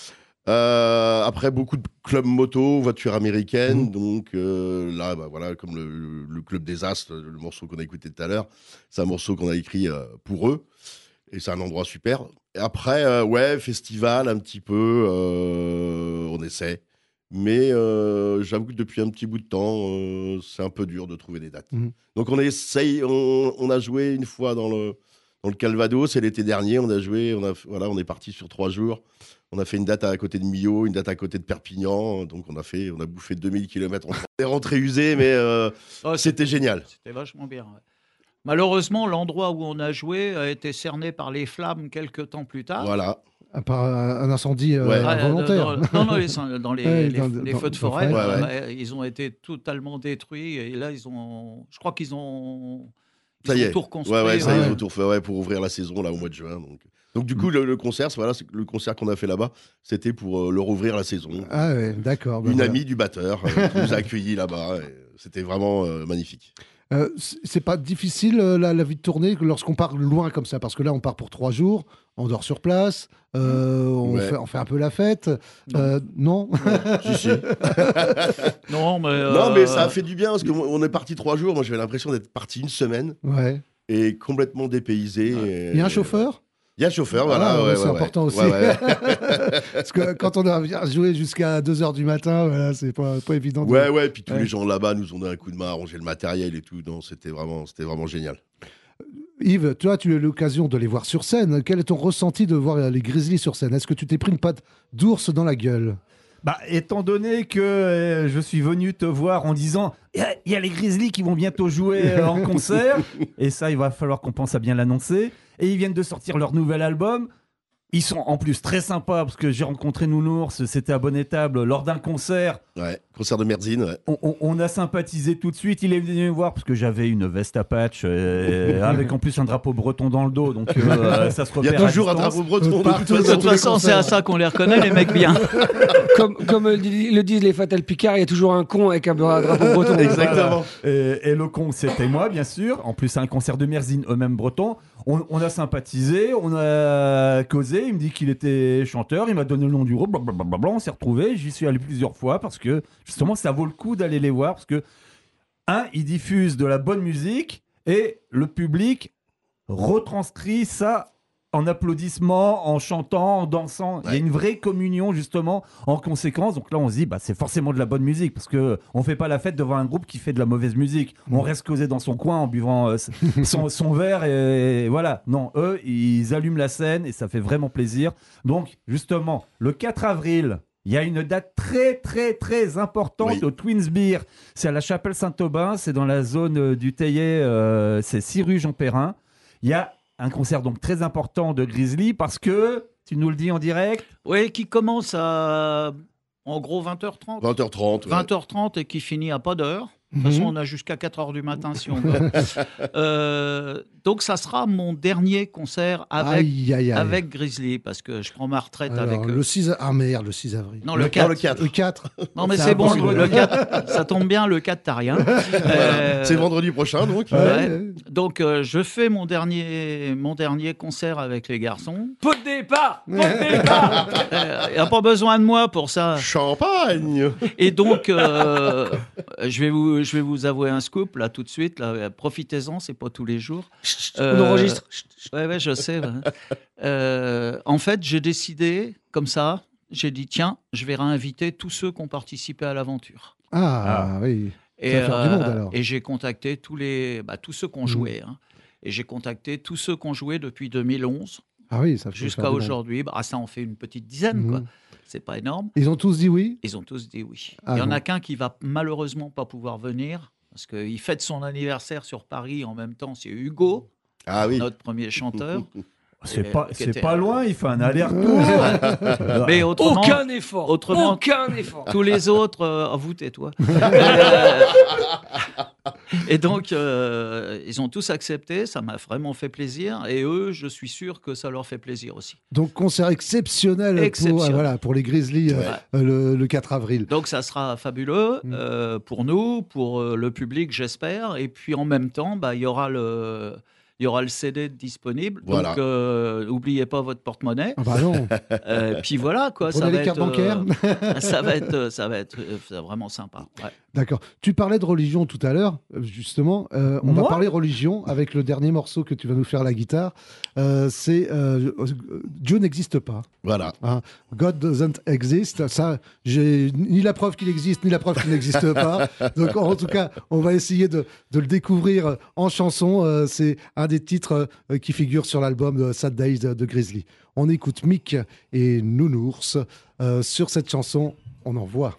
Après, beaucoup de clubs moto, voitures américaines. Donc là, bah, voilà, comme le Club des Astres, le morceau qu'on a écouté tout à l'heure, c'est un morceau qu'on a écrit pour eux. Et c'est un endroit super. Et après, ouais, festival un petit peu, on essaie. Mais j'avoue que depuis un petit bout de temps, c'est un peu dur de trouver des dates. Donc on essaye, on a joué une fois dans le Calvados, c'est l'été dernier, on a joué, on est parti sur 3 jours. On a fait une date à côté de Millau, une date à côté de Perpignan. Donc on a bouffé 2000 km. On est rentré usé, mais c'était génial. C'était vachement bien. Ouais. Malheureusement, l'endroit où on a joué a été cerné par les flammes quelques temps plus tard. Voilà. Par un incendie involontaire. Dans les feux de forêt, ouais. ils ont été totalement détruits. Et là, je crois qu'ils ont Ça y est. tout reconstruit. Ouais, ça y est, ils ont tout refait pour ouvrir la saison là, au mois de juin. Donc du coup, le concert, c'est le concert qu'on a fait là-bas, c'était pour leur ouvrir la saison. Ah ouais, d'accord. Une amie du batteur qui nous a accueillis là-bas. C'était vraiment magnifique. C'est pas difficile la vie de tournée lorsqu'on part loin comme ça, parce que là on part pour 3 jours, on dort sur place, on fait un peu la fête. Non. Si. Non, Non, mais ça a fait du bien parce qu'on est parti 3 jours. Moi, j'avais l'impression d'être parti une semaine et complètement dépaysé. Il y a un chauffeur? Il y a un chauffeur, voilà. C'est important aussi. Parce que quand on a joué jusqu'à 2h du matin, voilà, c'est pas évident. Ouais, puis tous les gens là-bas nous ont donné un coup de main à ranger le matériel et tout. Non, c'était vraiment génial. Yves, toi, tu as eu l'occasion de les voir sur scène. Quel est ton ressenti de voir les Grizzlies sur scène? Est-ce que tu t'es pris une patte d'ours dans la gueule? Bah, étant donné que je suis venu te voir en disant il y a les Grizzlies qui vont bientôt jouer en concert, et ça, il va falloir qu'on pense à bien l'annoncer. Et ils viennent de sortir leur nouvel album. Ils sont en plus très sympas parce que j'ai rencontré Nounours, c'était à Bonne-Étable lors d'un concert. Ouais, concert de Merzine. Ouais. On a sympathisé tout de suite. Il est venu me voir parce que j'avais une veste à patch avec en plus un drapeau breton dans le dos. Donc ça se repère. Il y a toujours un drapeau breton. De toute façon, c'est à ça qu'on les reconnaît, les mecs bien. Comme le disent les Fatal Picard, il y a toujours un con avec un drapeau breton. Exactement. Et le con, c'était moi, bien sûr. En plus, c'est un concert de Merzine, eux-mêmes bretons. On a sympathisé, on a causé. Il me dit qu'il était chanteur. Il m'a donné le nom du groupe. Blablabla. On s'est retrouvés. J'y suis allé plusieurs fois parce que justement, ça vaut le coup d'aller les voir parce que ils diffusent de la bonne musique et le public retranscrit ça en applaudissements, en chantant, en dansant. Il y a une vraie communion justement en conséquence. Donc là, on se dit, c'est forcément de la bonne musique parce que on fait pas la fête devant un groupe qui fait de la mauvaise musique. On reste causé dans son coin en buvant son verre et voilà. Non, eux, ils allument la scène et ça fait vraiment plaisir. Donc justement, le 4 avril, il y a une date très, très, très importante au Twins Beer. C'est à la Chapelle Saint-Aubin, c'est dans la zone du Theillet, c'est 6 rue Jean Perrin. Il y a un concert donc très important de Grizzly parce que Tu nous le dis en direct? Oui, qui commence à, en gros, 20h30. 20h30. 20h30 et qui finit à pas d'heure. De toute façon, on a jusqu'à 4h du matin si on veut. Donc, ça sera mon dernier concert avec Grizzly, parce que je prends ma retraite avec eux. Le 6 Ah merde, le 6 avril. Non, le 4. Le 4. Non, mais c'est bon, le 4, ça tombe bien, le 4, t'as rien. C'est vendredi prochain, donc. Ouais. Donc, je fais mon dernier concert avec les garçons. Pot de départ. Il n'y a pas besoin de moi pour ça. Champagne. Et donc, je vais vous avouer un scoop, là, tout de suite. Là, profitez-en, c'est pas tous les jours. On enregistre. Ouais, je sais. Ouais. En fait, j'ai décidé, comme ça, j'ai dit, tiens, je vais réinviter tous ceux qui ont participé à l'aventure. Oui. Et, ça va faire du monde, alors. Et j'ai contacté tous ceux qui ont joué. Hein. Et j'ai contacté tous ceux qui ont joué depuis 2011 ça fait jusqu'à faire du monde. aujourd'hui. Ça en fait une petite dizaine, quoi. C'est pas énorme. Ils ont tous dit oui? Ils ont tous dit oui. Ah Il y en bon. a qu'un qui va malheureusement pas pouvoir venir parce qu'il fête son anniversaire sur Paris en même temps. C'est Hugo, notre premier chanteur. C'est qui était- pas loin, il fait un aller-retour. Mais autrement, Aucun effort. autrement, Aucun effort. tous les autres, vous tais-toi. Et donc, ils ont tous accepté. Ça m'a vraiment fait plaisir. Et eux, je suis sûr que ça leur fait plaisir aussi. Donc, concert exceptionnel, pour les Grizzlies le 4 avril. Donc ça sera fabuleux pour nous, pour le public, j'espère. Et puis en même temps, il y aura le CD disponible. Voilà. Donc n'oubliez pas votre porte-monnaie. Ah bah non. Puis voilà quoi. Prenez les cartes bancaires. ça va être vraiment sympa. Ouais. D'accord. Tu parlais de religion tout à l'heure, justement. On va parler religion avec le dernier morceau que tu vas nous faire à la guitare. C'est Dieu n'existe pas. Voilà. Hein. God doesn't exist. Ça, j'ai ni la preuve qu'il existe, ni la preuve qu'il n'existe pas. Donc, en tout cas, on va essayer de le découvrir en chanson. C'est un des titres qui figure sur l'album Sad Days de Grizzly. On écoute Mick et Nounours sur cette chanson. On envoie.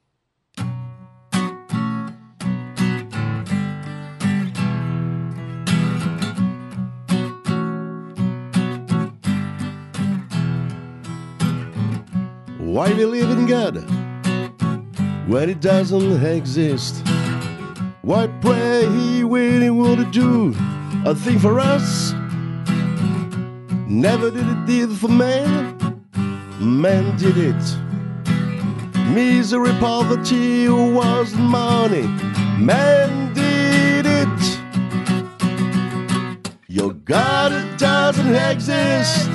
Why believe in God when it doesn't exist? Why pray when he would do a thing for us? Never did it did for man, man did it. Misery, poverty, wasn't money, man did it. Your God doesn't exist.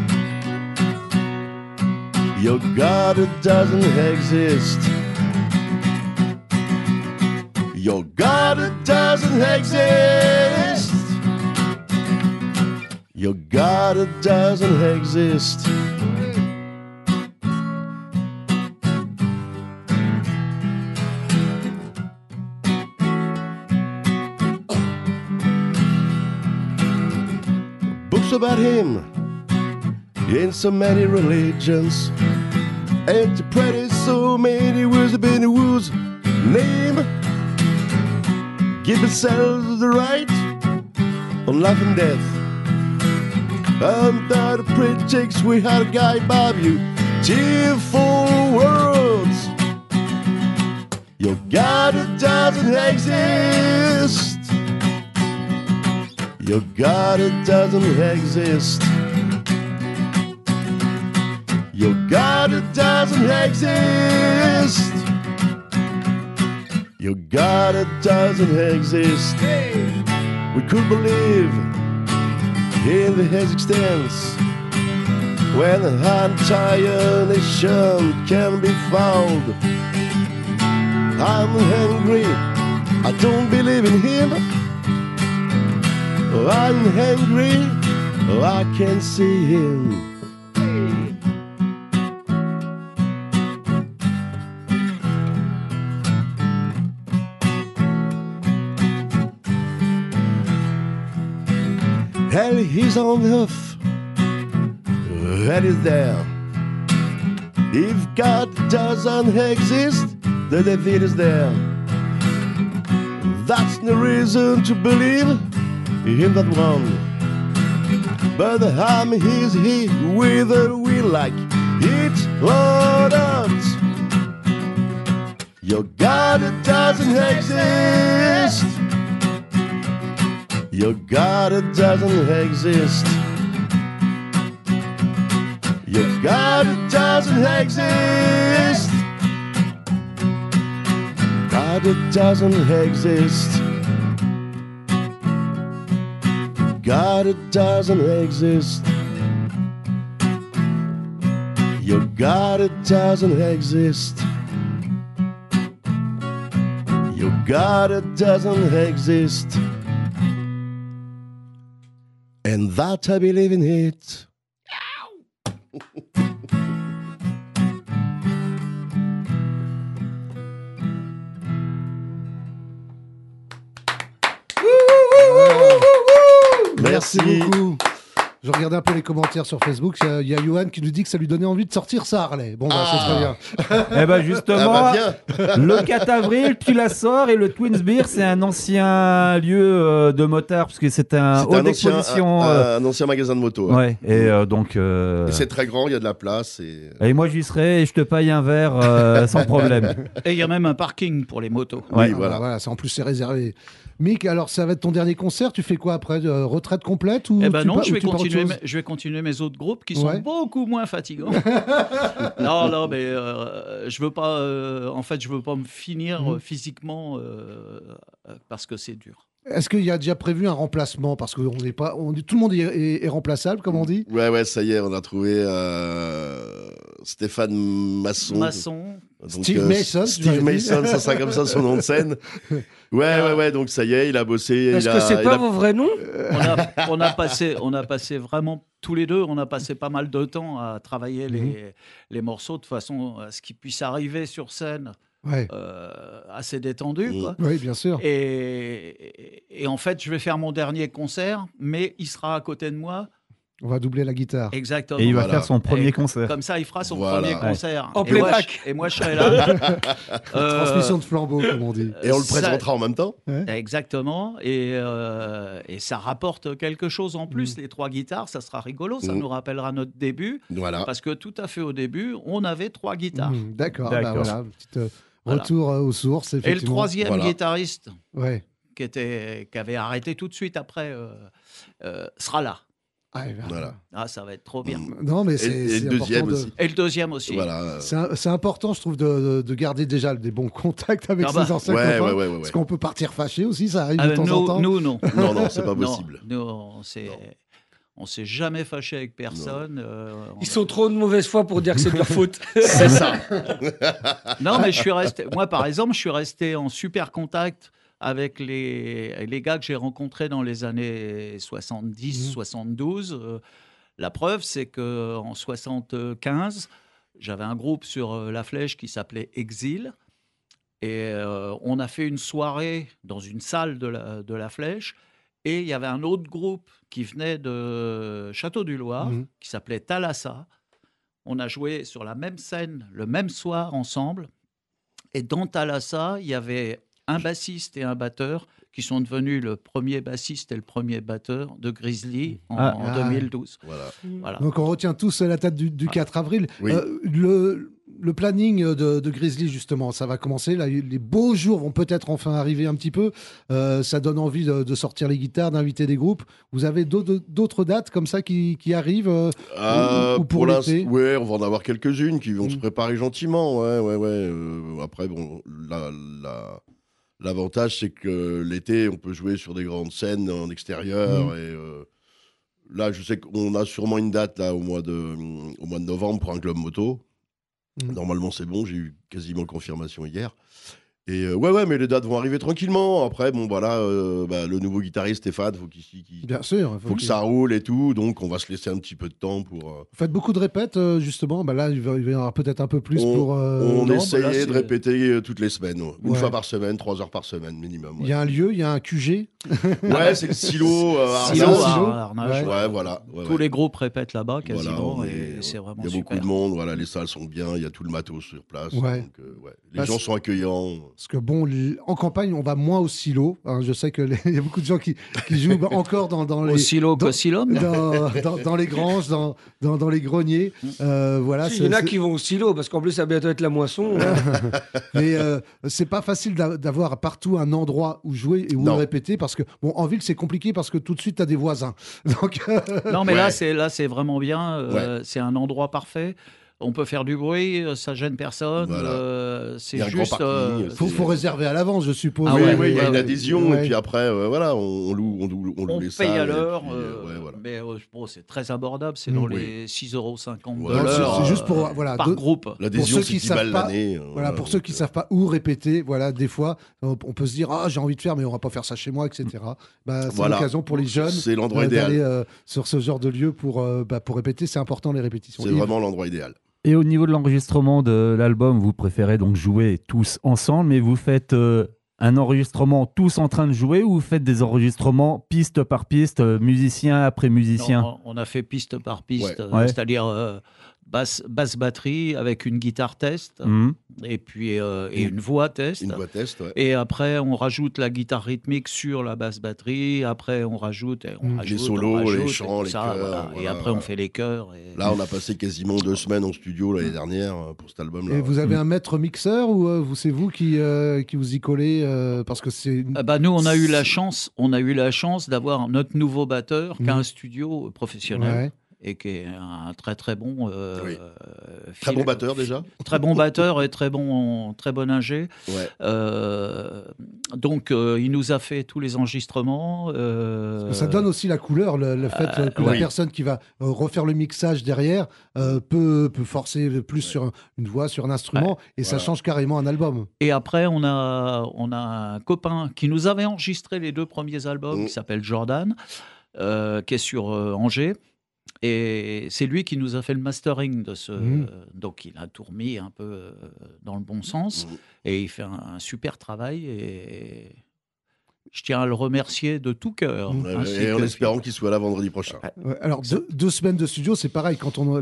Your God doesn't exist. Your God doesn't exist. Your God doesn't exist. Books about him in so many religions, and to practice so many words have been whose name give themselves the right on life and death. Under the pretext we had a guide by beautiful words. Your God doesn't exist. Your God doesn't exist. Your God doesn't exist. Your God doesn't exist. We could believe in His existence when the entire nation can be found. I'm hungry, I don't believe in Him. I'm hungry, I can't see Him. Hell is on earth, hell is there. If God doesn't exist, the devil is there. That's no reason to believe in that one. But the harm is he with a feel like it's not. Your God, it doesn't exist. Your God, it doesn't exist. Your God, it doesn't exist. God, it doesn't exist. God, it doesn't exist. Your God, it doesn't exist. Your God, it doesn't exist. And that I believe in it. Merci beaucoup. Je regardais un peu les commentaires sur Facebook. Il y a Johan qui nous dit que ça lui donnait envie de sortir sa Harley. Bon, bah, c'est très bien. Eh ben justement, le 4 avril, tu la sors et le Twins Beer, c'est un ancien lieu de motard parce que c'est un hall d'exposition. Un ancien magasin de moto. Ouais. Et donc. Et c'est très grand, il y a de la place. Et moi j'y serai et je te paye un verre sans problème. Et il y a même un parking pour les motos. Oui, voilà. En plus, c'est réservé. Mick, alors ça va être ton dernier concert. Tu fais quoi après, retraite complète ou Eh ben non, je je vais continuer mes autres groupes qui sont beaucoup moins fatigants. non, mais je veux pas. En fait, je veux pas me finir physiquement parce que c'est dur. Est-ce qu'il y a déjà prévu un remplacement? Parce que tout le monde est remplaçable, comme on dit. Ouais, ça y est, on a trouvé Stéphane Masson. Donc, Steve Mason. Steve Mason, ça sera comme ça son nom de scène. Ouais, donc ça y est, il a bossé. Est-ce que c'est pas vos vrais noms? On a passé vraiment tous les deux, on a passé pas mal de temps à travailler les morceaux de façon à ce qu'ils puissent arriver sur scène. Assez détendu. Quoi. Oui, bien sûr. Et en fait, je vais faire mon dernier concert, mais il sera à côté de moi. On va doubler la guitare. Exactement. Et il va faire son premier concert. Comme ça, il fera son premier concert. En playback. Et moi, je serai là. Transmission de flambeau, comme on dit. Et on le présentera en même temps. Exactement. Et ça rapporte quelque chose en plus. Les 3 guitares, ça sera rigolo. Ça nous rappellera notre début. Voilà. Parce que tout à fait au début, on avait 3 guitares. D'accord. Bah, voilà, petit retour aux sources, effectivement. Et le 3e guitariste, qui avait arrêté tout de suite après, sera là. Ça va être trop bien. Non, mais et le deuxième aussi. Et le deuxième aussi. Voilà. C'est important, je trouve, de garder déjà des bons contacts avec ses anciens copains. Parce qu'on peut partir fâché aussi, ça arrive de temps en temps. Nous, non. Non, c'est pas possible. Nous, on s'est jamais fâché avec personne. Ils sont trop de mauvaise foi pour dire que c'est de leur faute. C'est ça. Non, mais moi, par exemple, je suis resté en super contact avec les gars que j'ai rencontrés dans les années 70, 72. La preuve, c'est qu'en 75, j'avais un groupe sur La Flèche qui s'appelait Exil. Et on a fait une soirée dans une salle de la Flèche. Et il y avait un autre groupe qui venait de Château-du-Loir, qui s'appelait Thalassa. On a joué sur la même scène le même soir ensemble. Et dans Thalassa, il y avait un bassiste et un batteur qui sont devenus le premier bassiste et le premier batteur de Grizzly en 2012. Voilà. Donc on retient tous la date du 4 avril. Oui. Le planning de Grizzly, justement, ça va commencer. Là, les beaux jours vont peut-être enfin arriver un petit peu. Ça donne envie de sortir les guitares, d'inviter des groupes. Vous avez d'autres dates comme ça qui arrivent ou pour l'été? Ouais, on va en avoir quelques-unes qui vont se préparer gentiment. Après, bon, l'avantage, c'est que l'été, on peut jouer sur des grandes scènes en extérieur. Et là, je sais qu'on a sûrement une date là, au mois de novembre pour un club moto. Normalement, c'est bon. J'ai eu quasiment confirmation hier. Et mais les dates vont arriver tranquillement. Après, bon, voilà, le nouveau guitariste Stéphane, bien sûr, faut que ça roule et tout. Donc, on va se laisser un petit peu de temps pour. Vous faites beaucoup de répètes, justement. Là, il va y en avoir peut-être un peu plus pour. On essayait de répéter toutes les semaines, une fois par semaine, 3 heures par semaine minimum. Il y a un lieu, il y a un QG. C'est le silo. Arnage. Voilà. Tous les groupes répètent là-bas quasiment. Et c'est vraiment super. Il y a beaucoup de monde. Voilà, les salles sont bien. Il y a tout le matos sur place. Ouais. Donc, les gens sont accueillants. Parce que bon, en campagne, on va moins au silo. Hein. Je sais qu'il y a beaucoup de gens qui jouent encore dans Au les silo, qu'au-silum. dans les granges, dans les greniers. Voilà. Il y en a qui vont au silo parce qu'en plus ça va bientôt être la moisson. Mais c'est pas facile d'avoir partout un endroit où jouer et où Non. répéter parce que bon, en ville c'est compliqué parce que tout de suite t'as des voisins. Donc Non, mais Ouais. là, c'est vraiment bien. C'est un endroit parfait. On peut faire du bruit, ça gêne personne. Voilà. C'est Il y a un grand juste. parking, faut réserver à l'avance, je suppose. Ah Oui, ouais, oui, il y a ouais, une ouais. adhésion, Ouais. et puis après, voilà, on loue on les paye salles. à et l'heure, puis, ouais, voilà. mais bon, c'est très abordable. C'est dans Oui. les 6,50 € Ouais, de l'heure. c'est juste pour, voilà, par groupe. L'adhésion, ceux c'est qui 10 savent balles pas- l'année. Voilà, pour ceux qui savent pas où répéter, voilà, des fois, on peut se dire ah j'ai envie de faire, mais on va pas faire ça chez moi, etc. Bah, c'est Voilà. l'occasion pour les jeunes C'est l'endroit d'aller idéal. sur ce genre de lieu pour répéter. C'est important les répétitions. C'est Yves. vraiment l'endroit idéal. Et au niveau de l'enregistrement de l'album, vous préférez donc jouer tous ensemble, mais vous faites un enregistrement tous en train de jouer ou vous faites des enregistrements piste par piste, musicien après musicien? Non, on a fait piste par piste, Ouais. c'est-à-dire basse batterie avec une guitare test Mhm. et puis et une voix test. Une voix test, ouais. Et après, on rajoute la guitare rythmique sur la basse batterie. Après, on rajoute, Les solos, on rajoute, les et chants, tout les ça, chœurs, voilà. Et voilà. après, on fait les chœurs. Et... Là, on a passé quasiment 2 semaines en studio l'année dernière pour cet album-là. Et vous avez un maître mixeur ou c'est vous qui vous y collez parce que c'est Nous, on a eu la chance d'avoir notre nouveau batteur qui a un studio professionnel. Ouais. Et qui est un très très bon Oui. Très bon batteur déjà. très bon batteur et très bon ingé. Ouais. Donc il nous a fait tous les enregistrements. Parce que ça donne aussi la couleur, le fait que la oui. personne qui va refaire le mixage derrière peut forcer plus sur une voix, sur un instrument, et ça Voilà. change carrément un album. Et après, on a un copain qui nous avait enregistré les 2 premiers albums, Mm. qui s'appelle Jordan, qui est sur Angers. Et c'est lui qui nous a fait le mastering de ce. Donc, il a tout remis un peu dans le bon sens. Et il fait un super travail. Et je tiens à le remercier de tout cœur. ainsi Et en que- espérant qu'il soit là vendredi prochain. Ouais, alors, 2 semaines de studio, c'est pareil. Quand on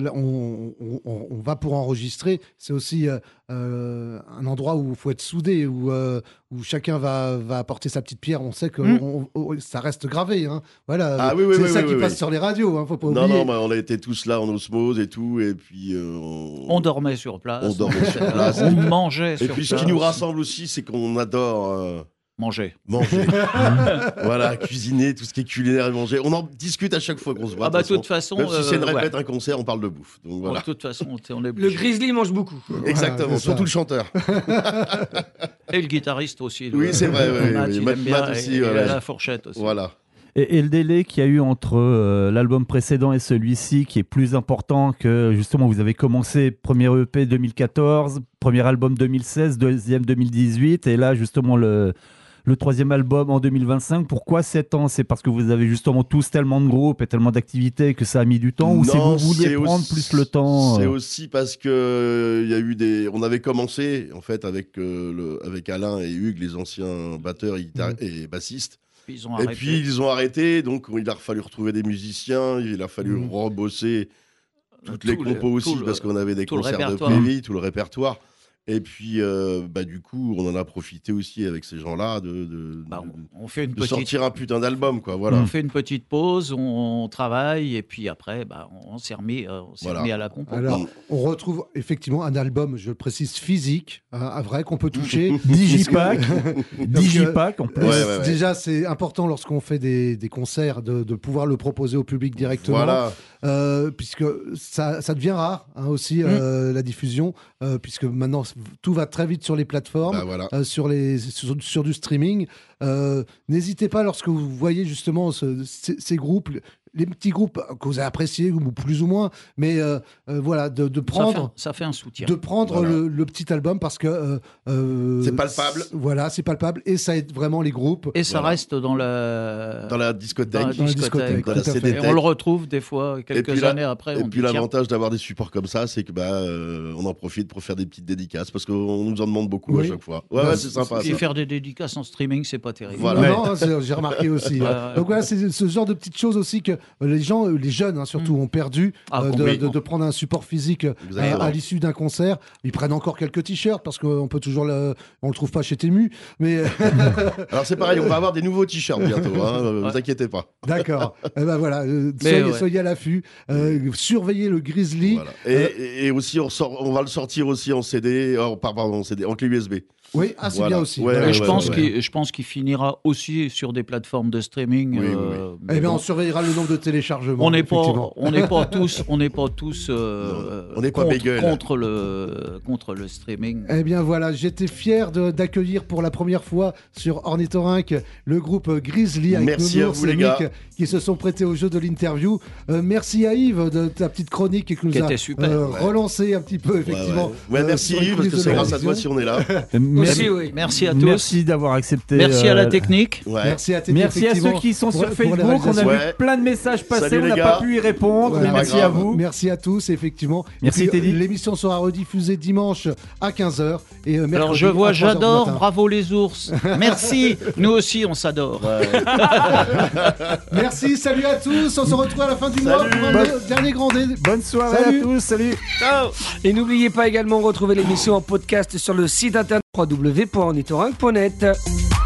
va pour enregistrer, c'est aussi un endroit où il faut être soudé, où chacun va apporter sa petite pierre. On sait que ça reste gravé. Hein. Voilà, Ah oui, oui, c'est oui, ça oui, qui oui, passe oui. sur les radios. Hein, faut pas Non, oublier. non, mais on a été tous là en osmose et tout, et puis On dormait sur place. On dormait sur place. On mangeait Et sur puis ce place. qui nous rassemble aussi, c'est qu'on adore Manger. manger. Voilà, cuisiner, tout ce qui est culinaire et manger. On en discute à chaque fois qu'on se voit. Ah bah, de toute façon, même si c'est une ouais. répète, un concert, on parle de bouffe. Donc De voilà. toute façon, on est Le obligé. Grizzly mange beaucoup. Exactement, c'est ça. surtout le chanteur. Et le guitariste aussi. Oui, c'est vrai, oui, Matt, oui. il Matt- aime bien, Matt aussi, et il ouais, a ouais. la fourchette aussi. Voilà. Et le délai qu'il y a eu entre l'album précédent et celui-ci, qui est plus important que justement, vous avez commencé premier EP 2014, premier album 2016, deuxième 2018, et là justement le 3e album en 2025. Pourquoi 7 ans? C'est parce que vous avez justement tous tellement de groupes et tellement d'activités que ça a mis du temps, ou si Non, vous vouliez c'est prendre aussi- plus le temps C'est aussi parce que il y a eu on avait commencé en fait avec Alain et Hugues, les anciens batteurs et bassistes. Puis ils ont Et arrêté. puis ils ont arrêté, donc il a fallu retrouver des musiciens, il a fallu rebosser toutes les compos aussi, parce qu'on avait des tout le concerts de répertoire. PV, tout le répertoire. Et puis, du coup, on en a profité aussi avec ces gens-là de On fait une de petite sortir un putain d'album, quoi. Voilà. On fait une petite pause, on travaille et puis après, on s'est remis, Voilà. remis à la compo. Alors, on retrouve effectivement un album, je le précise, physique, un vrai qu'on peut toucher. Digipack, Digipack en plus. Ouais. Déjà, c'est important lorsqu'on fait des concerts de pouvoir le proposer au public directement. Voilà. Puisque ça devient rare hein, aussi la diffusion, puisque maintenant tout va très vite sur les plateformes, Bah, voilà. sur du streaming. N'hésitez pas lorsque vous voyez justement ces groupes, les petits groupes que vous avez appréciés ou plus ou moins, mais voilà, de prendre. Ça fait un soutien. De prendre Voilà. le petit album parce que C'est palpable. Voilà, c'est palpable et ça aide vraiment les groupes. Et ça Voilà. reste dans la discothèque. Dans la discothèque, Dans la tout à fait. CD-tech. Et on le retrouve des fois quelques années après. Et on puis dit, tiens, l'avantage d'avoir des supports comme ça, c'est que on en profite pour faire des petites dédicaces parce qu'on nous en demande beaucoup Oui. à chaque fois. Ouais, c'est sympa. puis Ça. faire des dédicaces en streaming, c'est pas terrible. Voilà. Non, j'ai remarqué aussi. Ouais. Donc voilà, c'est ce genre de petites choses aussi que les gens, les jeunes hein, surtout, ont perdu de prendre un support physique à l'issue d'un concert. Ils prennent encore quelques t-shirts parce qu'on peut toujours on le trouve pas chez Temu. Mais alors c'est pareil, on va avoir des nouveaux t-shirts bientôt. Vous inquiétez pas. D'accord. Ben voilà, soyez à l'affût. Surveillez le Grizzly. Voilà. Et aussi on va le sortir aussi en CD, en clé USB. Oui, c'est bien aussi. Je pense qu'il finira aussi sur des plateformes de streaming. Eh bien, on surveillera le nombre de téléchargements. On n'est pas tous contre le streaming. Eh bien voilà, j'étais fier d'accueillir pour la première fois sur Ornithorynque le groupe Grizzly avec Nounours et Nick qui se sont prêtés au jeu de l'interview. Merci à Yves de ta petite chronique qui nous a relancé un petit peu effectivement. Merci Yves parce que c'est grâce à toi si on est là. Merci à tous. Merci d'avoir accepté. Merci à la technique. Merci à technique. Merci à ceux qui sont sur Facebook. On a vu plein de messages passer, on n'a pas pu y répondre. Mais merci à vous. Merci à tous, effectivement. Merci Teddy. L'émission sera rediffusée dimanche à 15h. Et alors je vois, j'adore, bravo les ours. Merci, nous aussi on s'adore. Merci, salut à tous. On se retrouve à la fin du mois pour un dernier grand dé. Bonne soirée à tous, salut. Ciao. Et n'oubliez pas également de retrouver l'émission en podcast sur le site internet www.ornithorynque.net.